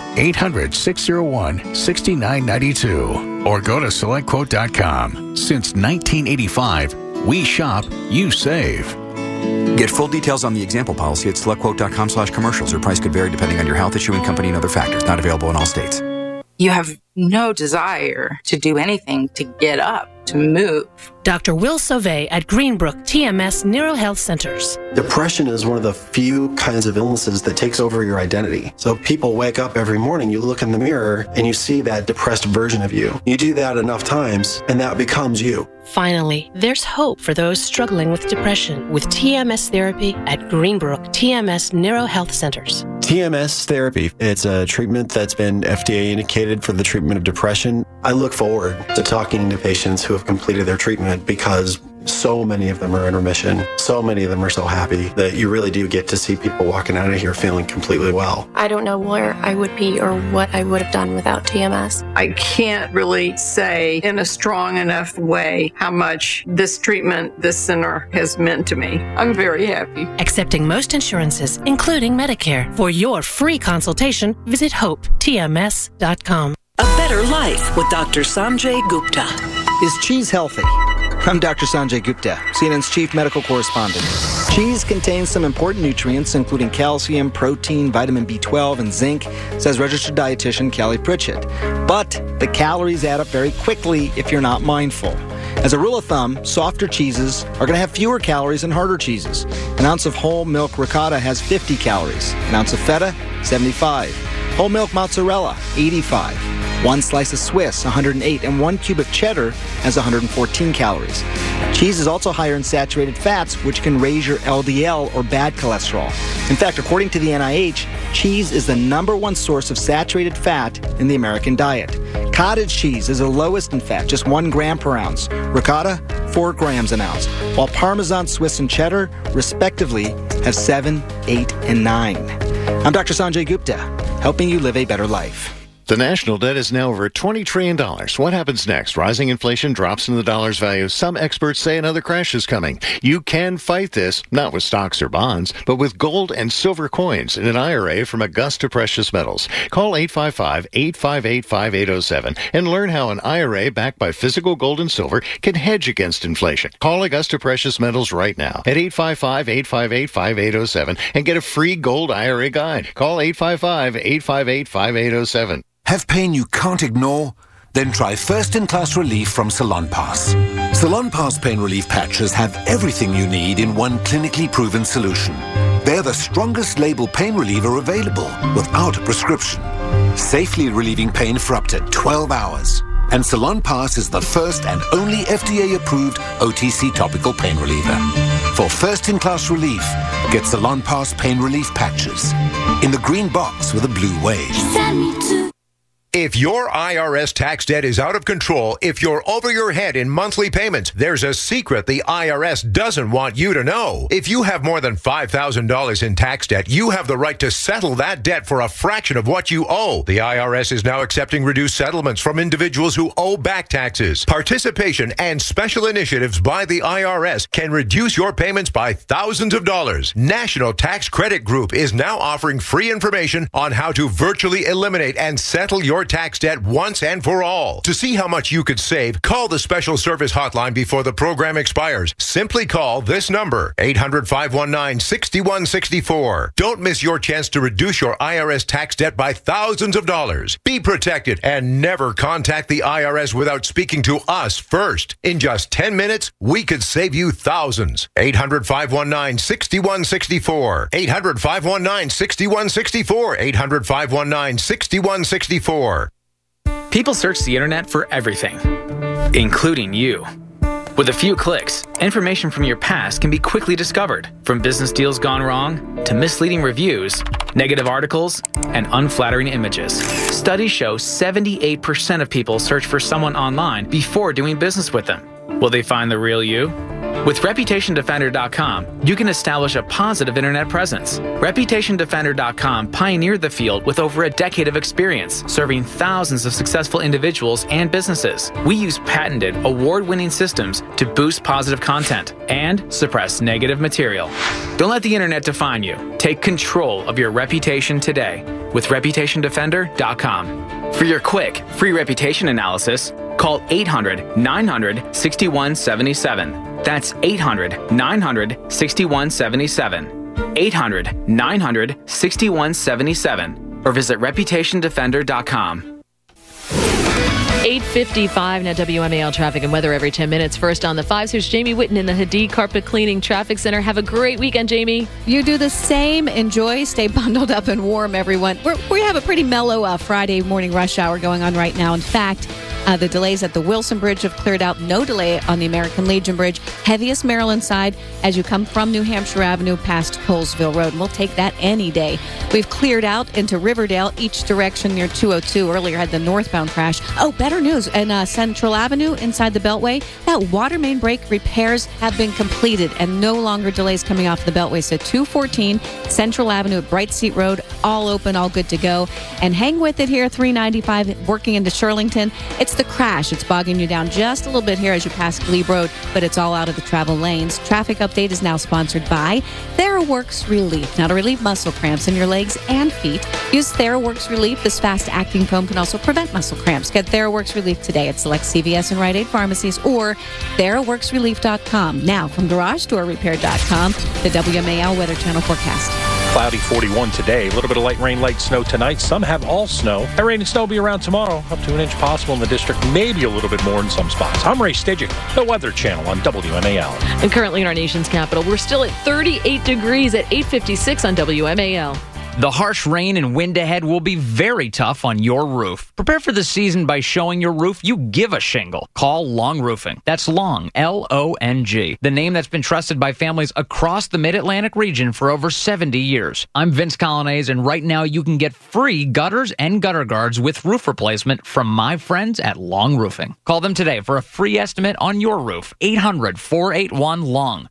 800-601-6992. Or go to SelectQuote.com. Since 1985, we shop, you save. Get full details on the example policy at SelectQuote.com/commercials. Your price could vary depending on your health, issuing company, and other factors. Not available in all states. You have no desire to do anything to get up, to move. Dr. Will Sauvé at Greenbrook TMS NeuroHealth Centers. Depression is one of the few kinds of illnesses that takes over your identity. So people wake up every morning, you look in the mirror, and you see that depressed version of you. You do that enough times, and that becomes you. Finally, there's hope for those struggling with depression with TMS therapy at Greenbrook TMS NeuroHealth Centers. TMS therapy, it's a treatment that's been FDA indicated for the treatment of depression. I look forward to talking to patients who have completed their treatment because so many of them are in remission. So many of them are so happy that you really do get to see people walking out of here feeling completely well. I don't know where I would be or what I would have done without TMS. I can't really say in a strong enough way how much this treatment, this center has meant to me. I'm very happy. Accepting most insurances, including Medicare. For your free consultation, visit hopetms.com. A better life with Dr. Sanjay Gupta. Is cheese healthy? I'm Dr. Sanjay Gupta, CNN's chief medical correspondent. Cheese contains some important nutrients, including calcium, protein, vitamin B12, and zinc, says registered dietitian Callie Pritchett. But the calories add up very quickly if you're not mindful. As a rule of thumb, softer cheeses are going to have fewer calories than harder cheeses. An ounce of whole milk ricotta has 50 calories. An ounce of feta, 75. Whole milk mozzarella, 85. One slice of Swiss, 108, and 1 cube of cheddar has 114 calories. Cheese is also higher in saturated fats, which can raise your LDL or bad cholesterol. In fact, according to the NIH, Cheese is the #1 source of saturated fat in the American diet. Cottage cheese is the lowest in fat, just 1 gram per ounce. Ricotta, 4 grams an ounce. While Parmesan, Swiss, and Cheddar, respectively, have 7, 8, and 9. I'm Dr. Sanjay Gupta, helping you live a better life. The national debt is now over $20 trillion. What happens next? Rising inflation drops in the dollar's value. Some experts say another crash is coming. You can fight this, not with stocks or bonds, but with gold and silver coins in an IRA from Augusta Precious Metals. Call 855-858-5807 and learn how an IRA backed by physical gold and silver can hedge against inflation. Call Augusta Precious Metals right now at 855-858-5807 and get a free gold IRA guide. Call 855-858-5807. Have pain you can't ignore? Then try first-in-class relief from Salonpas. Salonpas pain relief patches have everything you need in one clinically proven solution. They're the strongest label pain reliever available without a prescription, safely relieving pain for up to 12 hours. And Salonpas is the first and only FDA-approved OTC topical pain reliever. For first-in-class relief, get Salonpas pain relief patches in the green box with a blue wave. If your IRS tax debt is out of control, if you're over your head in monthly payments, there's a secret the IRS doesn't want you to know. If you have more than $5,000 in tax debt, you have the right to settle that debt for a fraction of what you owe. The IRS is now accepting reduced settlements from individuals who owe back taxes. Participation and special initiatives by the IRS can reduce your payments by thousands of dollars. National Tax Credit Group is now offering free information on how to virtually eliminate and settle your tax debt once and for all. To see how much you could save, call the special service hotline before the program expires. Simply call this number, 800-519-6164. Don't miss your chance to reduce your IRS tax debt by thousands of dollars. Be protected and never contact the IRS without speaking to us first. In just 10 minutes, we could save you thousands. 800-519-6164. 800-519-6164. 800-519-6164. People search the internet for everything, including you. With a few clicks, information from your past can be quickly discovered, from business deals gone wrong to misleading reviews, negative articles, and unflattering images. Studies show 78% of people search for someone online before doing business with them. Will they find the real you? With ReputationDefender.com, you can establish a positive internet presence. ReputationDefender.com pioneered the field with over a decade of experience, serving thousands of successful individuals and businesses. We use patented, award-winning systems to boost positive content and suppress negative material. Don't let the internet define you. Take control of your reputation today with ReputationDefender.com. For your quick, free reputation analysis, call 800-900-6177. That's 800-900-6177. 800-900-6177. Or visit ReputationDefender.com. 8:55 now. WMAL traffic and weather every 10 minutes. First on the 5s, here's Jamie Whitten in the Hadid Carpet Cleaning Traffic Center. Have a great weekend, Jamie. You do the same. Enjoy. Stay bundled up and warm, everyone. We have a pretty mellow Friday morning rush hour going on right now. In fact, the delays at the Wilson Bridge have cleared out. No delay on the American Legion Bridge. Heaviest Maryland side as you come from New Hampshire Avenue past Colesville Road. And we'll take that any day. We've cleared out into Riverdale, each direction near 202. Earlier had the northbound crash. Oh, better news. And Central Avenue inside the Beltway, that water main break repairs have been completed and no longer delays coming off the Beltway. So 214 Central Avenue at Bright Seat Road, all open, all good to go. And hang with it here, 395 working into Shirlington. It's the crash. It's bogging you down just a little bit here as you pass Glebe Road, but it's all out of the travel lanes. Traffic update is now sponsored by TheraWorks Relief. Now to relieve muscle cramps in your legs and feet, use TheraWorks Relief. This fast-acting foam can also prevent muscle cramps. Get TheraWorks Relief today at select CVS and Rite Aid pharmacies or TheraWorksRelief.com. Now from GarageDoorRepair.com, the WMAL Weather Channel forecast. Cloudy 41 today. A little bit of light rain, light snow tonight. Some have all snow. That rain and snow will be around tomorrow. Up to an inch possible in the district. Maybe a little bit more in some spots. I'm Ray Stedgick, the Weather Channel on WMAL. And currently in our nation's capital, we're still at 38 degrees at 8:56 on WMAL. The harsh rain and wind ahead will be very tough on your roof. Prepare for the season by showing your roof you give a shingle. Call Long Roofing. That's Long, L-O-N-G. The name that's been trusted by families across the Mid-Atlantic region for over 70 years. I'm Vince Colonnese, and right now you can get free gutters and gutter guards with roof replacement from my friends at Long Roofing. Call them today for a free estimate on your roof. 800-481-LONG.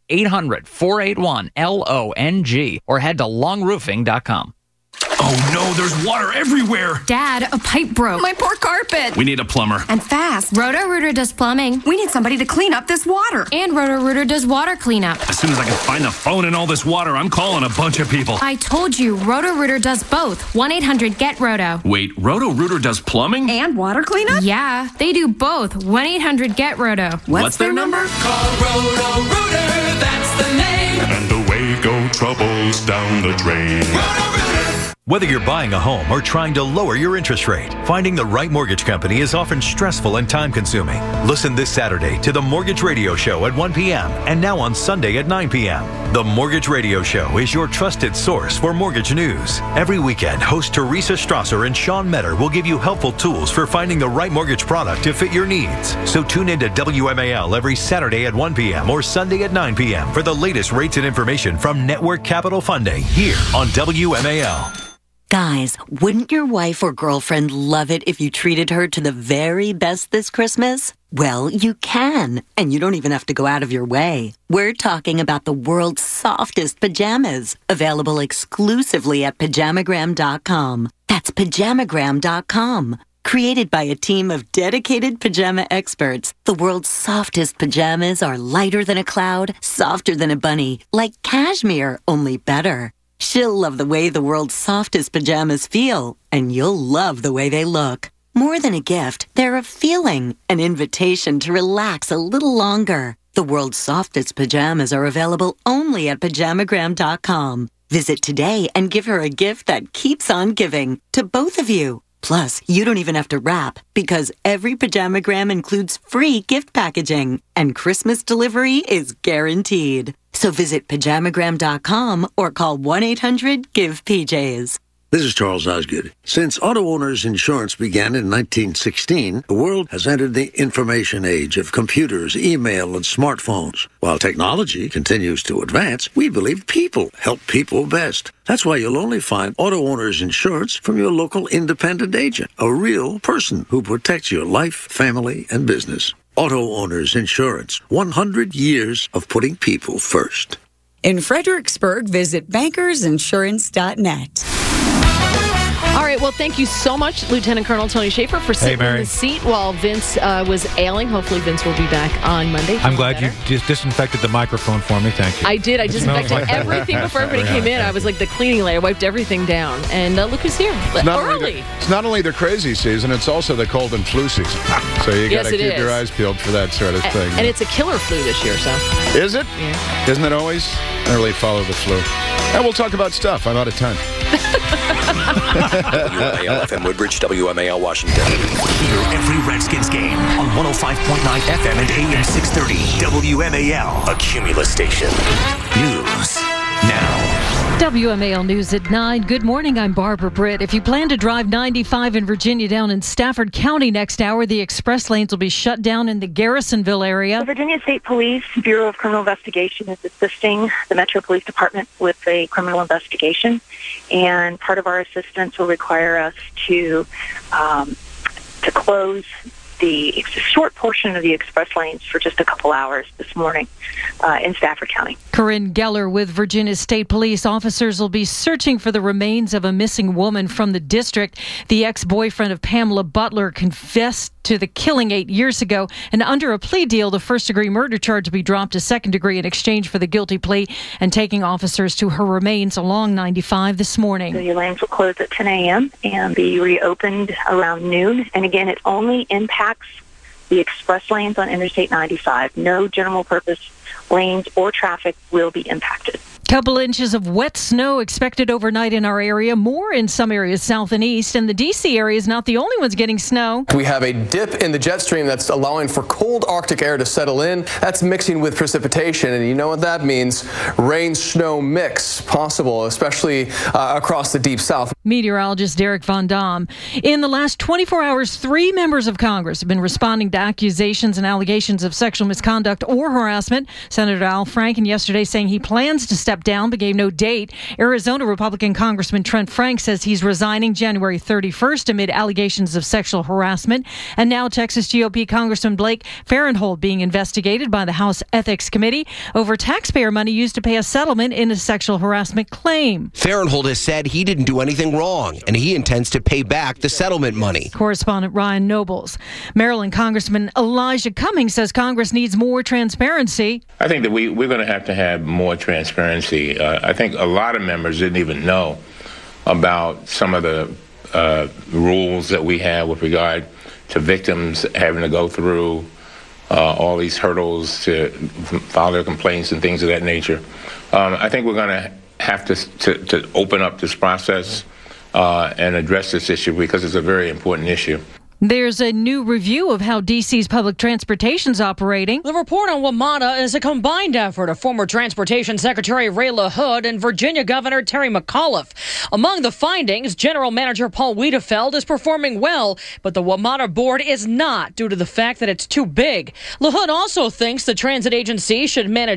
800-481-LONG. Or head to longroofing.com. Oh no, there's water everywhere! Dad, a pipe broke. My poor carpet! We need a plumber. And fast. Roto-Rooter does plumbing. We need somebody to clean up this water. And Roto-Rooter does water cleanup. As soon as I can find the phone in all this water, I'm calling a bunch of people. I told you, Roto-Rooter does both. 1-800-GET-ROTO. Wait, Roto-Rooter does plumbing? And water cleanup? Yeah, they do both. 1-800-GET-ROTO. What's their number? Call Roto-Rooter, that's the name. And away go troubles down the drain. Whether you're buying a home or trying to lower your interest rate, finding the right mortgage company is often stressful and time-consuming. Listen this Saturday to the Mortgage Radio Show at 1 p.m. and now on Sunday at 9 p.m. The Mortgage Radio Show is your trusted source for mortgage news. Every weekend, host Teresa Strasser and Sean Metter will give you helpful tools for finding the right mortgage product to fit your needs. So tune in to WMAL every Saturday at 1 p.m. or Sunday at 9 p.m. for the latest rates and information from Network Capital Funding here on WMAL. Guys, wouldn't your wife or girlfriend love it if you treated her to the very best this Christmas? Well, you can, and you don't even have to go out of your way. We're talking about the world's softest pajamas, available exclusively at Pajamagram.com. That's Pajamagram.com. Created by a team of dedicated pajama experts, the world's softest pajamas are lighter than a cloud, softer than a bunny, like cashmere, only better. She'll love the way the world's softest pajamas feel, and you'll love the way they look. More than a gift, they're a feeling, an invitation to relax a little longer. The world's softest pajamas are available only at Pajamagram.com. Visit today and give her a gift that keeps on giving to both of you. Plus, you don't even have to wrap because every Pajamagram includes free gift packaging and Christmas delivery is guaranteed. So visit Pajamagram.com or call 1-800-GIVE-PJs. This is Charles Osgood. Since auto owners insurance began in 1916, the world has entered the information age of computers, email, and smartphones. While technology continues to advance, we believe people help people best. That's why you'll only find auto owners insurance from your local independent agent, a real person who protects your life, family, and business. Auto Owners Insurance, 100 years of putting people first. In Fredericksburg, visit bankersinsurance.net. All right, well, thank you so much, Lieutenant Colonel Tony Schaefer, for sitting in the seat while Vince was ailing. Hopefully, Vince will be back on Monday. I'm glad you just disinfected the microphone for me. Thank you. I did. I disinfected everything before everybody came in. I was like the cleaning lady. I wiped everything down. And look who's here. Early. It's not only the crazy season, it's also the cold and flu season. So you got to keep your eyes peeled for that sort of thing. And it's a killer flu this year, so. Is it? Yeah. Isn't it always? I don't really follow the flu. And we'll talk about stuff. I'm out of time. WMAL FM Woodbridge, WMAL Washington. Hear every Redskins game on 105.9 FM and AM 630. WMAL, a Cumulus station. News now. WMAL News at 9. Good morning, I'm Barbara Britt. If you plan to drive 95 in Virginia down in Stafford County next hour, the express lanes will be shut down in the Garrisonville area. The Virginia State Police Bureau of Criminal Investigation is assisting the Metro Police Department with a criminal investigation, and part of our assistance will require us to close the short portion of the express lanes for just a couple hours this morning in Stafford County. Corinne Geller with Virginia State Police. Officers will be searching for the remains of a missing woman from the district. The ex-boyfriend of Pamela Butler confessed to the killing 8 years ago, and under a plea deal, the first-degree murder charge will be dropped to second degree in exchange for the guilty plea, and taking officers to her remains along 95 this morning. The lanes will close at 10 a.m. and be reopened around noon. And again, it only impacts the express lanes on Interstate 95. No general purpose lanes or traffic will be impacted. Couple inches of wet snow expected overnight in our area, more in some areas south and east, and the D.C. area is not the only ones getting snow. We have a dip in the jet stream that's allowing for cold Arctic air to settle in. That's mixing with precipitation, and you know what that means? Rain-snow mix possible, especially across the deep south. Meteorologist Derek Von Dam. In the last 24 hours, 3 members of Congress have been responding to accusations and allegations of sexual misconduct or harassment. Senator Al Franken yesterday saying he plans to step down but gave no date. Arizona Republican Congressman Trent Frank says he's resigning January 31st amid allegations of sexual harassment. And now Texas GOP Congressman Blake Farenthold being investigated by the House Ethics Committee over taxpayer money used to pay a settlement in a sexual harassment claim. Farenthold has said he didn't do anything wrong and he intends to pay back the settlement money. Correspondent Ryan Nobles. Maryland Congressman Elijah Cummings says Congress needs more transparency. I think that we're going to have more transparency. I think a lot of members didn't even know about some of the rules that we have with regard to victims having to go through all these hurdles to file their complaints and things of that nature. I think we're going to have to open up this process and address this issue because it's a very important issue. There's a new review of how D.C.'s public transportation's operating. The report on WMATA is a combined effort of former Transportation Secretary Ray LaHood and Virginia Governor Terry McAuliffe. Among the findings, General Manager Paul Wiedefeld is performing well, but the WMATA board is not due to the fact that it's too big. LaHood also thinks the transit agency should manage